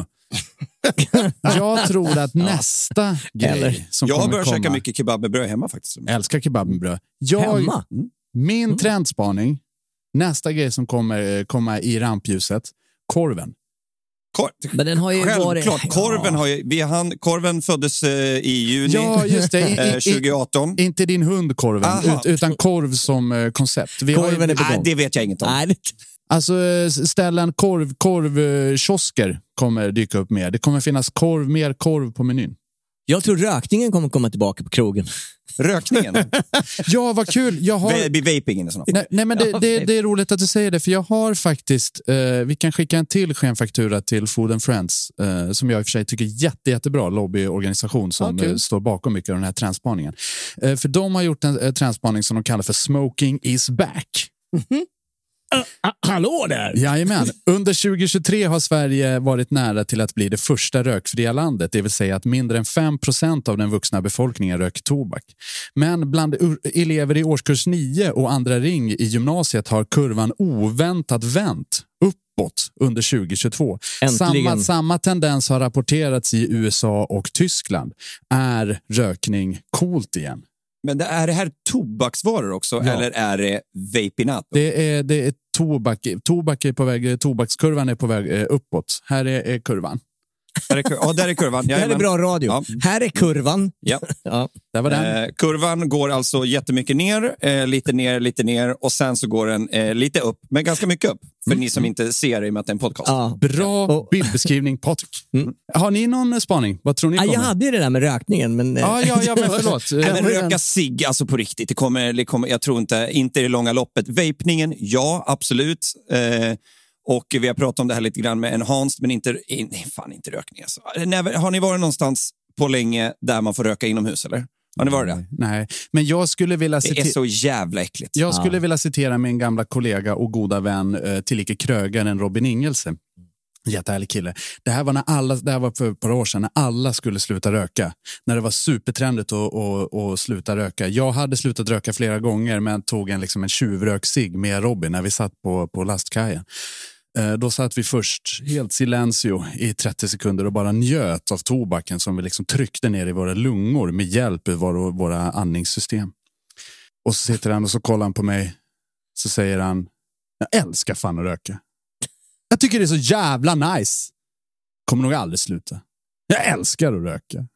Jag tror att nästa grej som jag har kommer börjat komma... käka mycket kebab med bröd hemma faktiskt. Jag älskar kebab med bröd. Jag, hemma? Mm. Min mm. trendspaning, nästa grej som kommer komma i rampljuset, korven. Kor- Men den har ju Självklart, varit... korven, ja. har ju, vi han, korven föddes eh, i juni ja, just det. I, i, eh, tjugo arton. Inte din hund korven, ut, utan korv som eh, koncept. Vi korven har ju, är på gång. Nej, det vet jag inget om. Nej, det... Alltså ställen korv, korvkiosker kommer dyka upp mer. Det kommer finnas korv, mer korv på menyn. Jag tror rökningen kommer komma tillbaka på krogen. Rökningen? Ja, vad kul. Jag har... Det blir vaping i sådana fall. Nej, nej, men det, Ja, det, det är roligt att du säger det, för jag har faktiskt, eh, vi kan skicka en till skenfaktura till Food and Friends, eh, som jag i och för sig tycker är jätte, jättebra lobbyorganisation som Ja, eh, står bakom mycket av den här trendspaningen. Eh, för de har gjort en eh, trendspaning som de kallar för Smoking is back. Mm-hmm. Uh, uh, hallå där! Jajamän. Under tjugo tjugotre har Sverige varit nära till att bli det första rökfria landet, det vill säga att mindre än fem procent av den vuxna befolkningen röker tobak. Men bland elever i årskurs nio och andra ring i gymnasiet har kurvan oväntat vänt uppåt under tjugo tjugotvå. Samma, samma tendens har rapporterats i U S A och Tyskland. Är rökning coolt igen? Men det, är det här tobaksvaror också, ja. Eller är det vapinat? Det är, det är tobak. Tobak är på väg, tobakskurvan är på väg uppåt. Här är, är kurvan. Här är, ja, där är kurvan. Det här är bra radio. Ja. Här är kurvan. Ja. Ja. Där var den. Eh, kurvan går alltså jättemycket ner, eh, lite ner, lite ner och sen så går den eh, lite upp, men ganska mycket upp. För mm. ni som inte ser det i och med att det är en podcast. Ja. Bra och... bildbeskrivning, Patrik. Mm. Har ni någon spaning? Vad tror ni kommer? Ja, jag hade ju det där med rökningen. Men... Ja, ja, ja, men förlåt. Nej, men röka cigg, alltså på riktigt. Det kommer, det kommer, jag tror inte, inte i det långa loppet. Vapningen, ja, absolut. Eh, Och vi har pratat om det här lite grann med enhanced, men inte, nej, fan inte rökning. Alltså. Har ni varit någonstans på länge där man får röka inomhus, eller? Har ni varit det? Nej, men jag skulle vilja citera... Det är så jävla äckligt. Jag skulle ja. vilja citera min gamla kollega och goda vän eh, tillika krögaren Robin Ingelse. Jättehärlig kille. Det här var när alla, det här var för ett par år sedan när alla skulle sluta röka. När det var supertrendigt att, att, att sluta röka. Jag hade slutat röka flera gånger, men tog en, liksom en tjuvröksig med Robin när vi satt på, på lastkajen. Eh, då satt vi först helt silencio i trettio sekunder och bara njöt av tobaken som vi liksom tryckte ner i våra lungor med hjälp av våra, våra andningssystem. Och så sitter han och så kollar han på mig. Så säger han: jag älskar fan att röka. Jag tycker det är så jävla nice. Kommer nog aldrig sluta. Jag älskar att röka.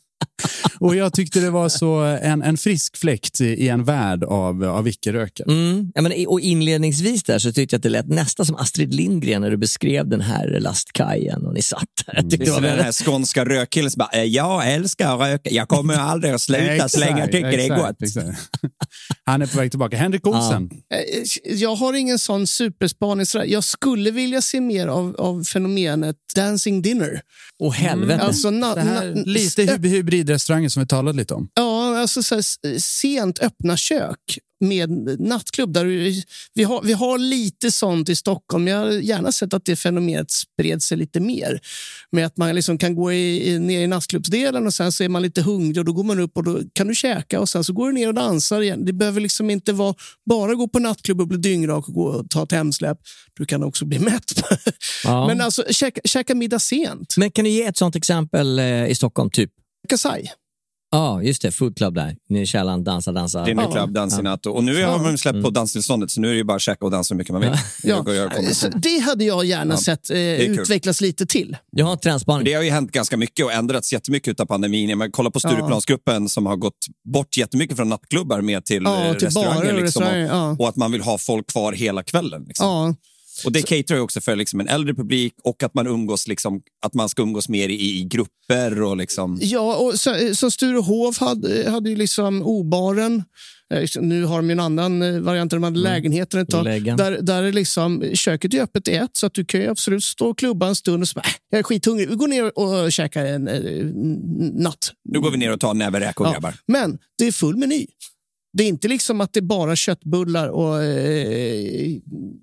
Och jag tyckte det var så en, en frisk fläkt i, i en värld av, av icke-rökare. Mm. Ja, men, och inledningsvis där så tyckte jag att det lät nästan som Astrid Lindgren när du beskrev den här lastkajen och ni satt där. Jag det var den här skånska rökkillen som bara, jag älskar att röka. Jag kommer aldrig att sluta exakt, så länge jag tycker exakt, det är gott. Exakt. Han är på väg tillbaka. Henrik Olsen. Ja. Jag har ingen sån superspaning. Jag skulle vilja se mer av, av fenomenet dancing dinner. Åh helvete. Mm. Alltså, na, det här, na, lite hybrid hybridrestaurangen som vi talade lite om. Ja, alltså så här, sent öppna kök med nattklubb. Där vi, har, vi har lite sånt i Stockholm. Jag har gärna sett att det fenomenet spred sig lite mer. Med att man liksom kan gå i, i, ner i nattklubbsdelen och sen så är man lite hungrig och då går man upp och då kan du käka och sen så går du ner och dansar igen. Det behöver liksom inte vara bara gå på nattklubb och bli dyngrak och gå och ta ett hemsläpp. Du kan också bli mätt. Ja. Men alltså, käka, käka middag sent. Men kan du ge ett sånt exempel eh, i Stockholm typ? Kasai. Ja, just det. Food Club där. Nere i källaren, dansa, dansa. Dinner Club, dans i natt. Och nu har man släppt mm. på danstillståndet, så nu är det ju bara att käka och dansa hur mycket man vill. Ja. Ja. Det hade jag gärna ja. sett eh, utvecklas kul. lite till. Jag har en trendspaning. Det har ju hänt ganska mycket och ändrats jättemycket utav pandemin. Man kollar på Stureplansgruppen ja. som har gått bort jättemycket från nattklubbar med till, ja, till restauranger. Och, liksom, restauranger ja. och, och att man vill ha folk kvar hela kvällen. Liksom. Ja. Och det caterar ju också för liksom en äldre publik och att man umgås liksom, att man ska umgås mer i, i grupper och liksom. Ja, och så, så Sturehof hade, hade ju liksom O-baren. Nu har de ju en annan variant där de hade mm. lägenheter ett tag. Där, där är liksom köket är öppet i ett, så att du kan ju absolut stå och klubba en stund och så bara, äh, jag är skithungrig. Vi går ner och käkar en äh, natt. Nu går vi ner och tar en näve räk och ja. grabbar. Men det är full meny. Det är inte liksom att det är bara köttbullar och eh,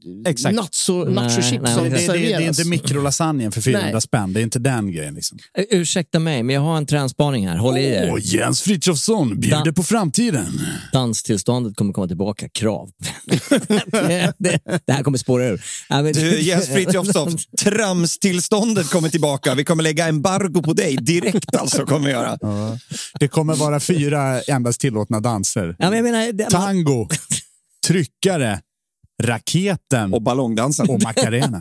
nacho, nacho-chips nej, som nej, det, serveras. Det, det är inte mikrolasagnen för fyrahundra spänn. Det är inte den grejen. Liksom. Uh, ursäkta mig, men jag har en trendspaning här. Håll oh, i er. Jens Frithiofsson bjuder Dan- på framtiden. Danstillståndet kommer komma tillbaka. Krav. det, det, det här kommer spåra ur. Ja, men... Du, Jens Frithiofsson, tramstillståndet kommer tillbaka. Vi kommer lägga embargo på dig direkt alltså kommer vi göra. Ja. Det kommer vara fyra endast tillåtna danser. Ja, men jag menar, det... Tango, tryckare, raketen och ballongdansen och Macarena.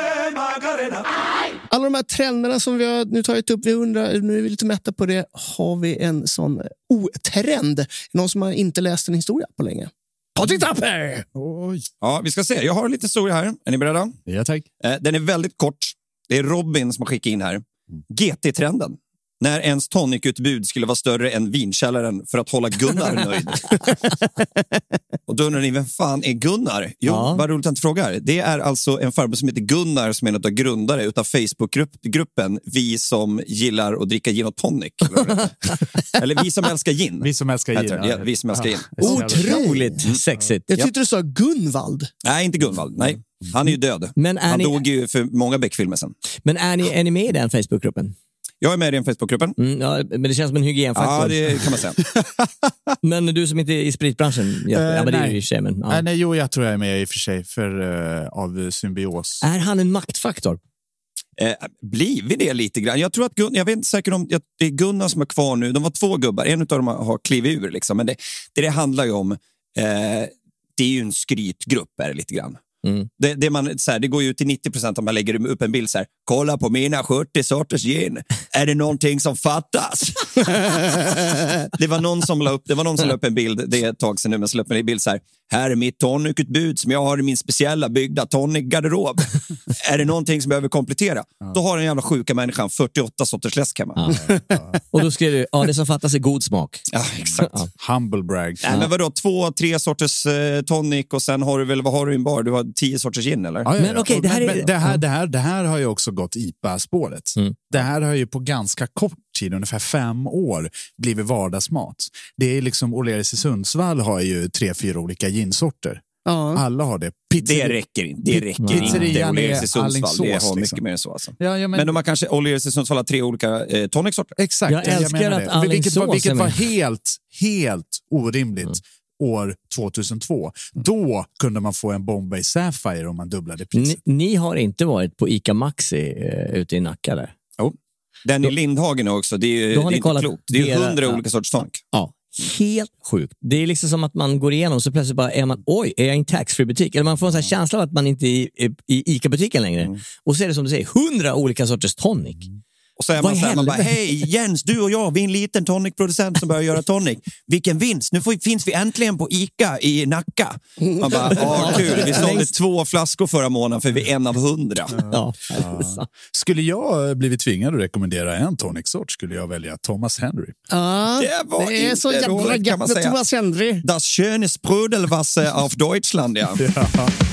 Alla de här trenderna som vi har nu tagit upp, vi undrar, nu är vi lite mätta på det. Har vi en sån otrend? Någon som har inte läst en historia på länge? Patrik Tapper! Oj. Ja, vi ska se. Jag har lite historia här. Är ni beredda? Ja, tack. Den är väldigt kort. Det är Robin som har skickat in här. G T-trenden. När ens tonicutbud skulle vara större än vinkällaren för att hålla Gunnar nöjd. Och då undrar ni, vem fan är Gunnar? Jo, ja. Vad roligt att inte frågar. Det är alltså en farbror som heter Gunnar som är en av grundare utav Facebookgruppen Vi som gillar att dricka gin och tonic. Eller, eller Vi som älskar gin. Vi som älskar gin. Ja, Vi som älskar gin. Otroligt mm. sexigt. Jag tyckte du sa Gunvald. Nej, inte Gunvald. Nej, han är ju död. Men är han ni... dog ju för många Beck-filmer sen. Men är ni, är ni med i den Facebookgruppen? Jag är med i den Facebookgruppen. Mm, ja, men det känns som en hygienfaktor. Ja, det kan man säga. Men du som inte är i spritbranschen? Ja, uh, ja men det nej. är ju i sig, men, ja. uh, nej, jo, jag tror jag är med i och för sig för, uh, av symbios. Är han en maktfaktor? Eh, blir vi det lite grann? Jag tror att Gun- jag vet inte säkert om det är Gunnar som är kvar nu. De var två gubbar. En av dem har klivit ur. Liksom. Men det, det, det handlar ju om, eh, det är ju en skrytgrupp är det lite grann. Mm. Det, det, man, så här, det går ju till nittio procent om man lägger upp en bild så här, kolla på mina sjuttio sorters gin. är det någonting som fattas? det var någon som la upp, det var någon som la upp en bild, det är ett tag sedan nu, men så la upp en bild så här. Här är mitt tonicutbud som jag har i min speciella byggda tonic-garderob. Är det någonting som behöver komplettera? Ja. Då har den jävla sjuka människan fyrtioåtta sorters läsk hemma. Ja. Ja. Och då skrev du, ja det som fattas är god smak. Ja, exakt. Ja. Humble brag. Nej, men vadå, två, tre sorters eh, tonic och sen har du väl, vad har du i en bar? Du har tio sorters gin, eller? Ja, ja, ja. Men okej, det här är... Men det, här, det, här, det här har ju också gått I P A-spåret. Mm. Det här har ju på ganska kort tid, ungefär fem år, blivit vardagsmat. Det är liksom, O'Learys i Sundsvall har ju tre, fyra olika ginsorter. Ja. Alla har det. Pizzeria. Det räcker inte. Det räcker inte. O'Learys i Sundsvall. Det har mycket liksom. Mer än så. Alltså. Ja, ja, men... men de har kanske O'Learys i Sundsvall har tre olika eh, tonicsorter. Exakt. Jag älskar jag att Alingsås vilket var, vilket var helt, helt orimligt mm. år tjugohundratvå. Då kunde man få en Bombay Sapphire om man dubblade priset. Ni, ni har inte varit på Ica Maxi uh, ute i Nacka där? Jo. Den i Lindhagen också. Det är ju det är inte klokt. Det är hundra olika sorters tonic. Ja. Helt sjukt. Det är liksom som att man går igenom så plötsligt bara är man, oj, är jag i en tax-free-butik? Eller man får en sån här känsla av att man inte är i, i, i Ica-butiken längre. Mm. Och så är det som du säger, hundra olika sorters tonic. Mm. Och så är man, så här, man bara, hej Jens, du och jag, vi är en liten tonicproducent som börjar göra tonic. Vilken vinst, nu får, finns vi äntligen på Ica i Nacka. Man bara, ja kul, vi sålde två flaskor förra månaden för vi är en av hundra. Ja. Ja. Skulle jag blivit tvingad att rekommendera en tonic-sort skulle jag välja Thomas Henry. Ja, det, var det är så jävla gött med Thomas Henry. Das schöne Sprudelwasser auf Deutschland, ja. Ja.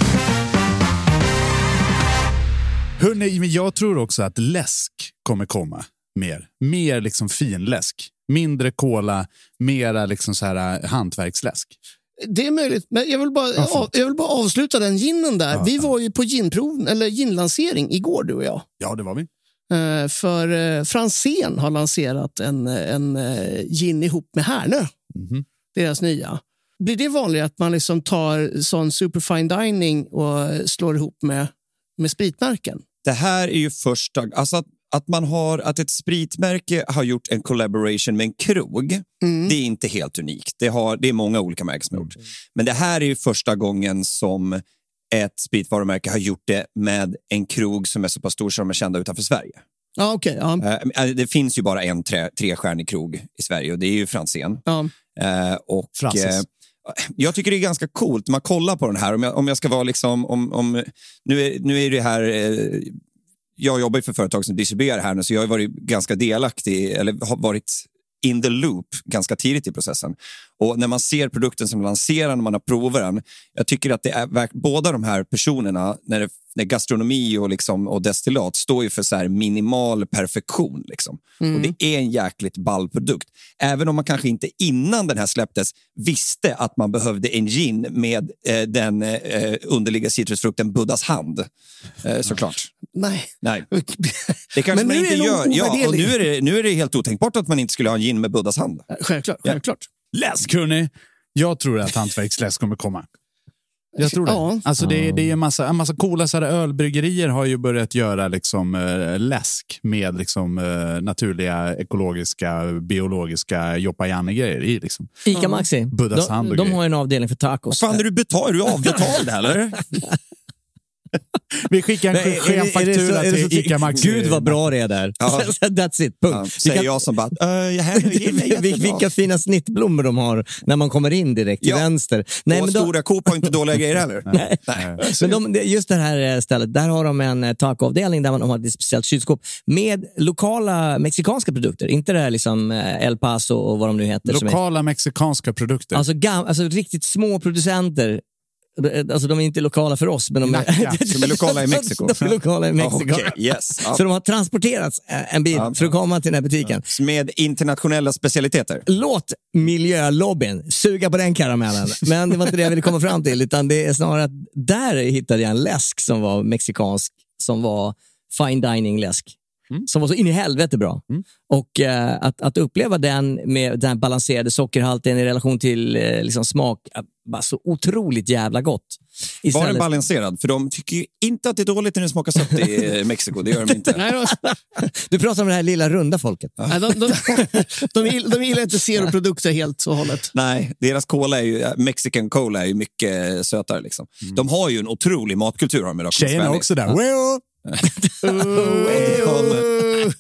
Hörrni, men jag tror också att läsk kommer komma mer. Mer liksom fin läsk. Mindre cola, mera liksom så här hantverksläsk. Det är möjligt, men jag vill bara, ja, jag vill bara avsluta den ginen där. Ja, vi var ju på ginprov, eller ginlansering igår, du och jag. Ja, det var vi. Uh, för uh, Franzén har lanserat en, en uh, gin ihop med Härnö. Mm-hmm. Deras nya. Blir det vanligt att man liksom tar sån superfine dining och slår ihop med, med spritmärken? Det här är ju första, alltså att, att man har, att ett spritmärke har gjort en collaboration med en krog, mm. det är inte helt unikt. Det, har, det är många olika märken som har gjort. Men det här är ju första gången som ett spritvarumärke har gjort det med en krog som är så pass stor som är kända utanför Sverige. Ja, okej. Okay, ja. Det finns ju bara en tre, trestjärnig krog i Sverige och det är ju Franzén. Ja. Och Francis. Jag tycker det är ganska coolt. Man kollar på den här. Om jag, om jag ska vara liksom... Om, om, nu, är, nu är det här... Eh, jag jobbar för företag som distribuerar här nu. Så jag har varit ganska delaktig. Eller har varit in the loop ganska tidigt i processen. Och när man ser produkten som lanserar, när man har provat den. Jag tycker att det är... Båda de här personerna, när, det, när gastronomi och, liksom, och destillat står ju för så här minimal perfektion. Liksom. Mm. Och det är en jäkligt ball produkt. Även om man kanske inte innan den här släpptes visste att man behövde en gin med eh, den eh, underliga citrusfrukten Buddhas hand. Eh, såklart. Nej. Nej. Det kanske man inte gör. Ja, och nu är, det, nu är det helt otänkbart att man inte skulle ha en gin med Buddhas hand. Självklart, självklart. Ja. Läskunnig. Jag tror att hantverksläsk kommer komma. Jag tror det. Ja. Alltså det, det är en massa, en massa coola så här, ölbryggerier har ju börjat göra liksom äh, läsk med liksom äh, naturliga, ekologiska, biologiska joppajanne-grejer i liksom. Ica Maxi. Buddhas hand och de, de har en avdelning för tacos. Vad fan är du betald? Är du avbetald eller? Vi skickar en skenfaktura till Ica Maxi. Gud vad bra det är där. Ja. That's it, punkt. Ja, säger jag som bara, uh, jag här, vilka fina snittblommor de har när man kommer in direkt till ja. vänster. Nej, och men stora de... Coop har inte dåliga grejer heller. Nej. Nej. Men de, just det här stället, där har de en tacoavdelning där man har ett speciellt kylskåp med lokala mexikanska produkter. Inte det här liksom El Paso och vad de nu heter. Lokala är... mexikanska produkter. Alltså, gam... alltså riktigt små producenter. Alltså de är inte lokala för oss, men de är, de är lokala i Mexiko. De är lokala i Mexiko. Okay, yes. Ja. Så de har transporterats en bit ja. för att komma till den här butiken. Ja. Med internationella specialiteter. Låt miljölobbyn suga på den karamellen. Men det var inte det jag ville komma fram till, utan det är snarare att där hittade jag en läsk som var mexikansk, som var fine dining läsk. Mm. Som var så in i helvete bra. Mm. Och eh, att, att uppleva den med den balanserade sockerhalten i relation till eh, liksom smak, bara så otroligt jävla gott. Istället... Var den balanserad? För de tycker ju inte att det är dåligt när det smakar sött i Mexiko. Det gör de inte. Du pratar om det här lilla runda folket. Ja. Nej, de, de, de, de, de gillar inte zero-produkter helt och hållet. Nej, deras cola är ju, Mexican cola är ju mycket sötare liksom. Mm. De har ju en otrolig matkultur. Tjejerna också där.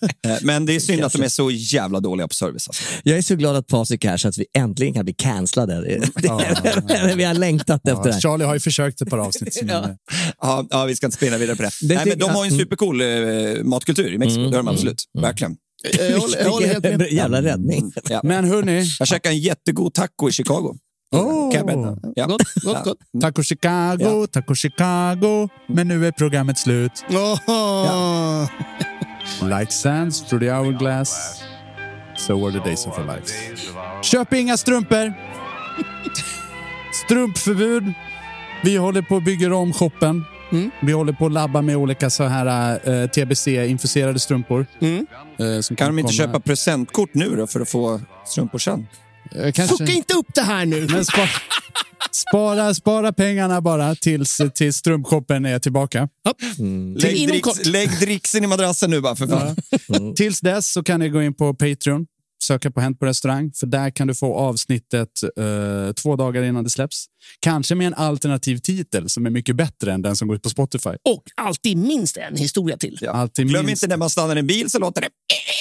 Men det är synd att de är så jävla dåliga på service. Alltså. Jag är så glad att Patrik är så att vi äntligen kan bli cancellade. Ja. Vi har längtat ja. efter det. Charlie har ju försökt ett par avsnitt. ja. Ja, ja, vi ska inte spinna vidare på det. det Nej, men de har ju en supercool eh, matkultur i Mexiko. Mm. Det har de absolut. Mm. Verkligen. Jag håller, jag håller helt med. Jävla räddning. Ja. Men hörni. Jag käkade en jättegod taco i Chicago. Oh. Ja. Gott, gott, gott. Taco Chicago, ja. Taco Chicago. Men nu är programmet slut. Oh. Ja. Light sands through the hourglass. So were the days of our lives. Köp inga strumpor. Strumpförbud. Vi håller på att bygga om shoppen. Mm. Vi håller på att labba med olika så här uh, T B C-infuserade strumpor. Mm. Uh, som kan, kan de inte komma... köpa presentkort nu då för att få strumpor sen? Uh, kanske... Fucka inte upp det här nu! Men spara, spara, spara pengarna bara tills, tills strumpshoppen är tillbaka. Mm. Lägg, dricks, lägg dricksen i madrassen nu bara för fan. Ja. Mm. Tills dess så kan ni gå in på Patreon. Söka på Hänt på restaurang. För där kan du få avsnittet uh, två dagar innan det släpps. Kanske med en alternativ titel som är mycket bättre än den som går ut på Spotify. Och alltid minst en historia till. Ja. Alltid Glöm minst... inte när man stannar i en bil så låter det...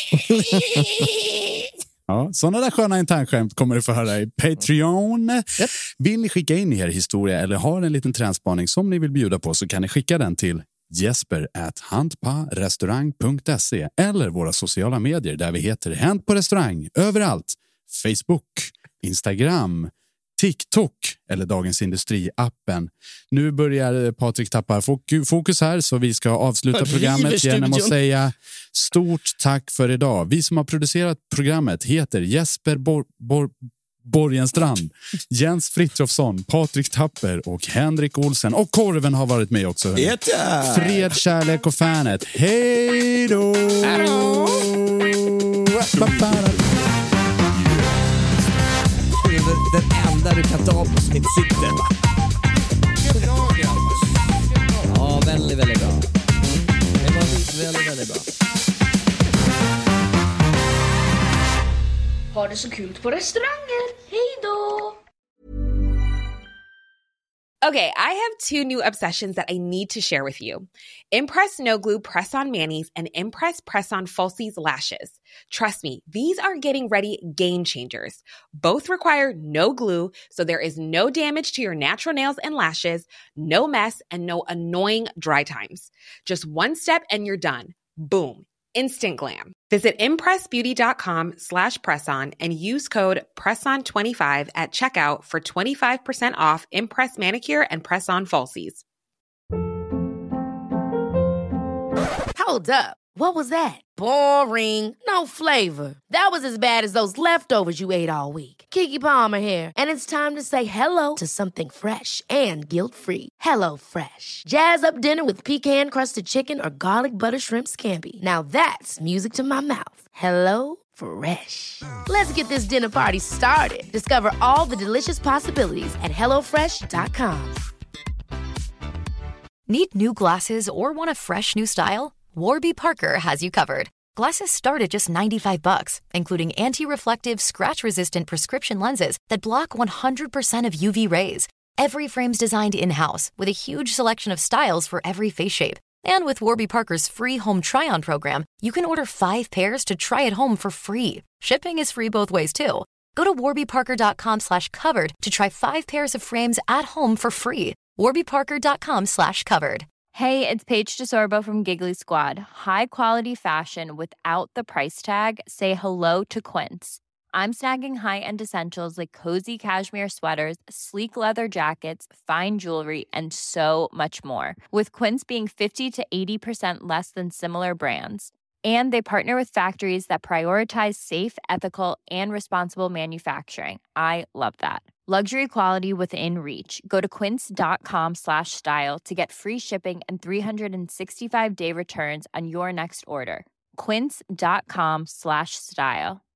Ja, sådana där sköna internskämt kommer du få höra i Patreon. Yep. Vill ni skicka in er historia eller har en liten trendspaning som ni vill bjuda på så kan ni skicka den till jesper at handparestaurang punkt se eller våra sociala medier där vi heter Hänt på restaurang överallt. Facebook, Instagram, TikTok eller Dagens Industri-appen. Nu börjar Patrik tappa fokus här så vi ska avsluta programmet genom att säga stort tack för idag. Vi som har producerat programmet heter Jesper Bor- Bor- Borgenstrand, Jens Frithiofsson, Patrik Tapper och Henrik Olsen. Och Korven har varit med också. Fred, kärlek och fanet. Hej då! Den enda du kan ta på som inte sitter. Ja, väldigt, väldigt bra. Det var väldigt, väldigt bra. Ha det så kul på restauranger. Hej då! Okay, I have two new obsessions that I need to share with you. Impress No Glue Press-On Manis and Impress Press-On Falsies Lashes. Trust me, these are getting ready game changers. Both require no glue, so there is no damage to your natural nails and lashes, no mess, and no annoying dry times. Just one step and you're done. Boom. Instant glam. Visit impressbeauty.com slash presson and use code presson twenty-five at checkout for twenty-five percent off Impress Manicure and Press-On Falsies. Hold up. What was that? Boring. No flavor. That was as bad as those leftovers you ate all week. Keke Palmer here, and it's time to say hello to something fresh and guilt-free. Hello Fresh. Jazz up dinner with pecan-crusted chicken or garlic butter shrimp scampi. Now that's music to my mouth. Hello Fresh. Let's get this dinner party started. Discover all the delicious possibilities at hello fresh dot com. Need new glasses or want a fresh new style? Warby Parker has you covered. Glasses start at just ninety-five bucks, including anti-reflective, scratch-resistant prescription lenses that block one hundred percent of U V rays. Every frame's designed in-house with a huge selection of styles for every face shape. And with Warby Parker's free home try-on program, you can order five pairs to try at home for free. Shipping is free both ways, too. Go to warbyparker.com slash covered to try five pairs of frames at home for free. warbyparker.com slash covered. Hey, it's Paige DeSorbo from Giggly Squad. High quality fashion without the price tag. Say hello to Quince. I'm snagging high-end essentials like cozy cashmere sweaters, sleek leather jackets, fine jewelry, and so much more. With Quince being fifty to eighty percent less than similar brands. And they partner with factories that prioritize safe, ethical, and responsible manufacturing. I love that. Luxury quality within reach. Go to quince.com slash style to get free shipping and three sixty-five day returns on your next order. Quince.com slash style.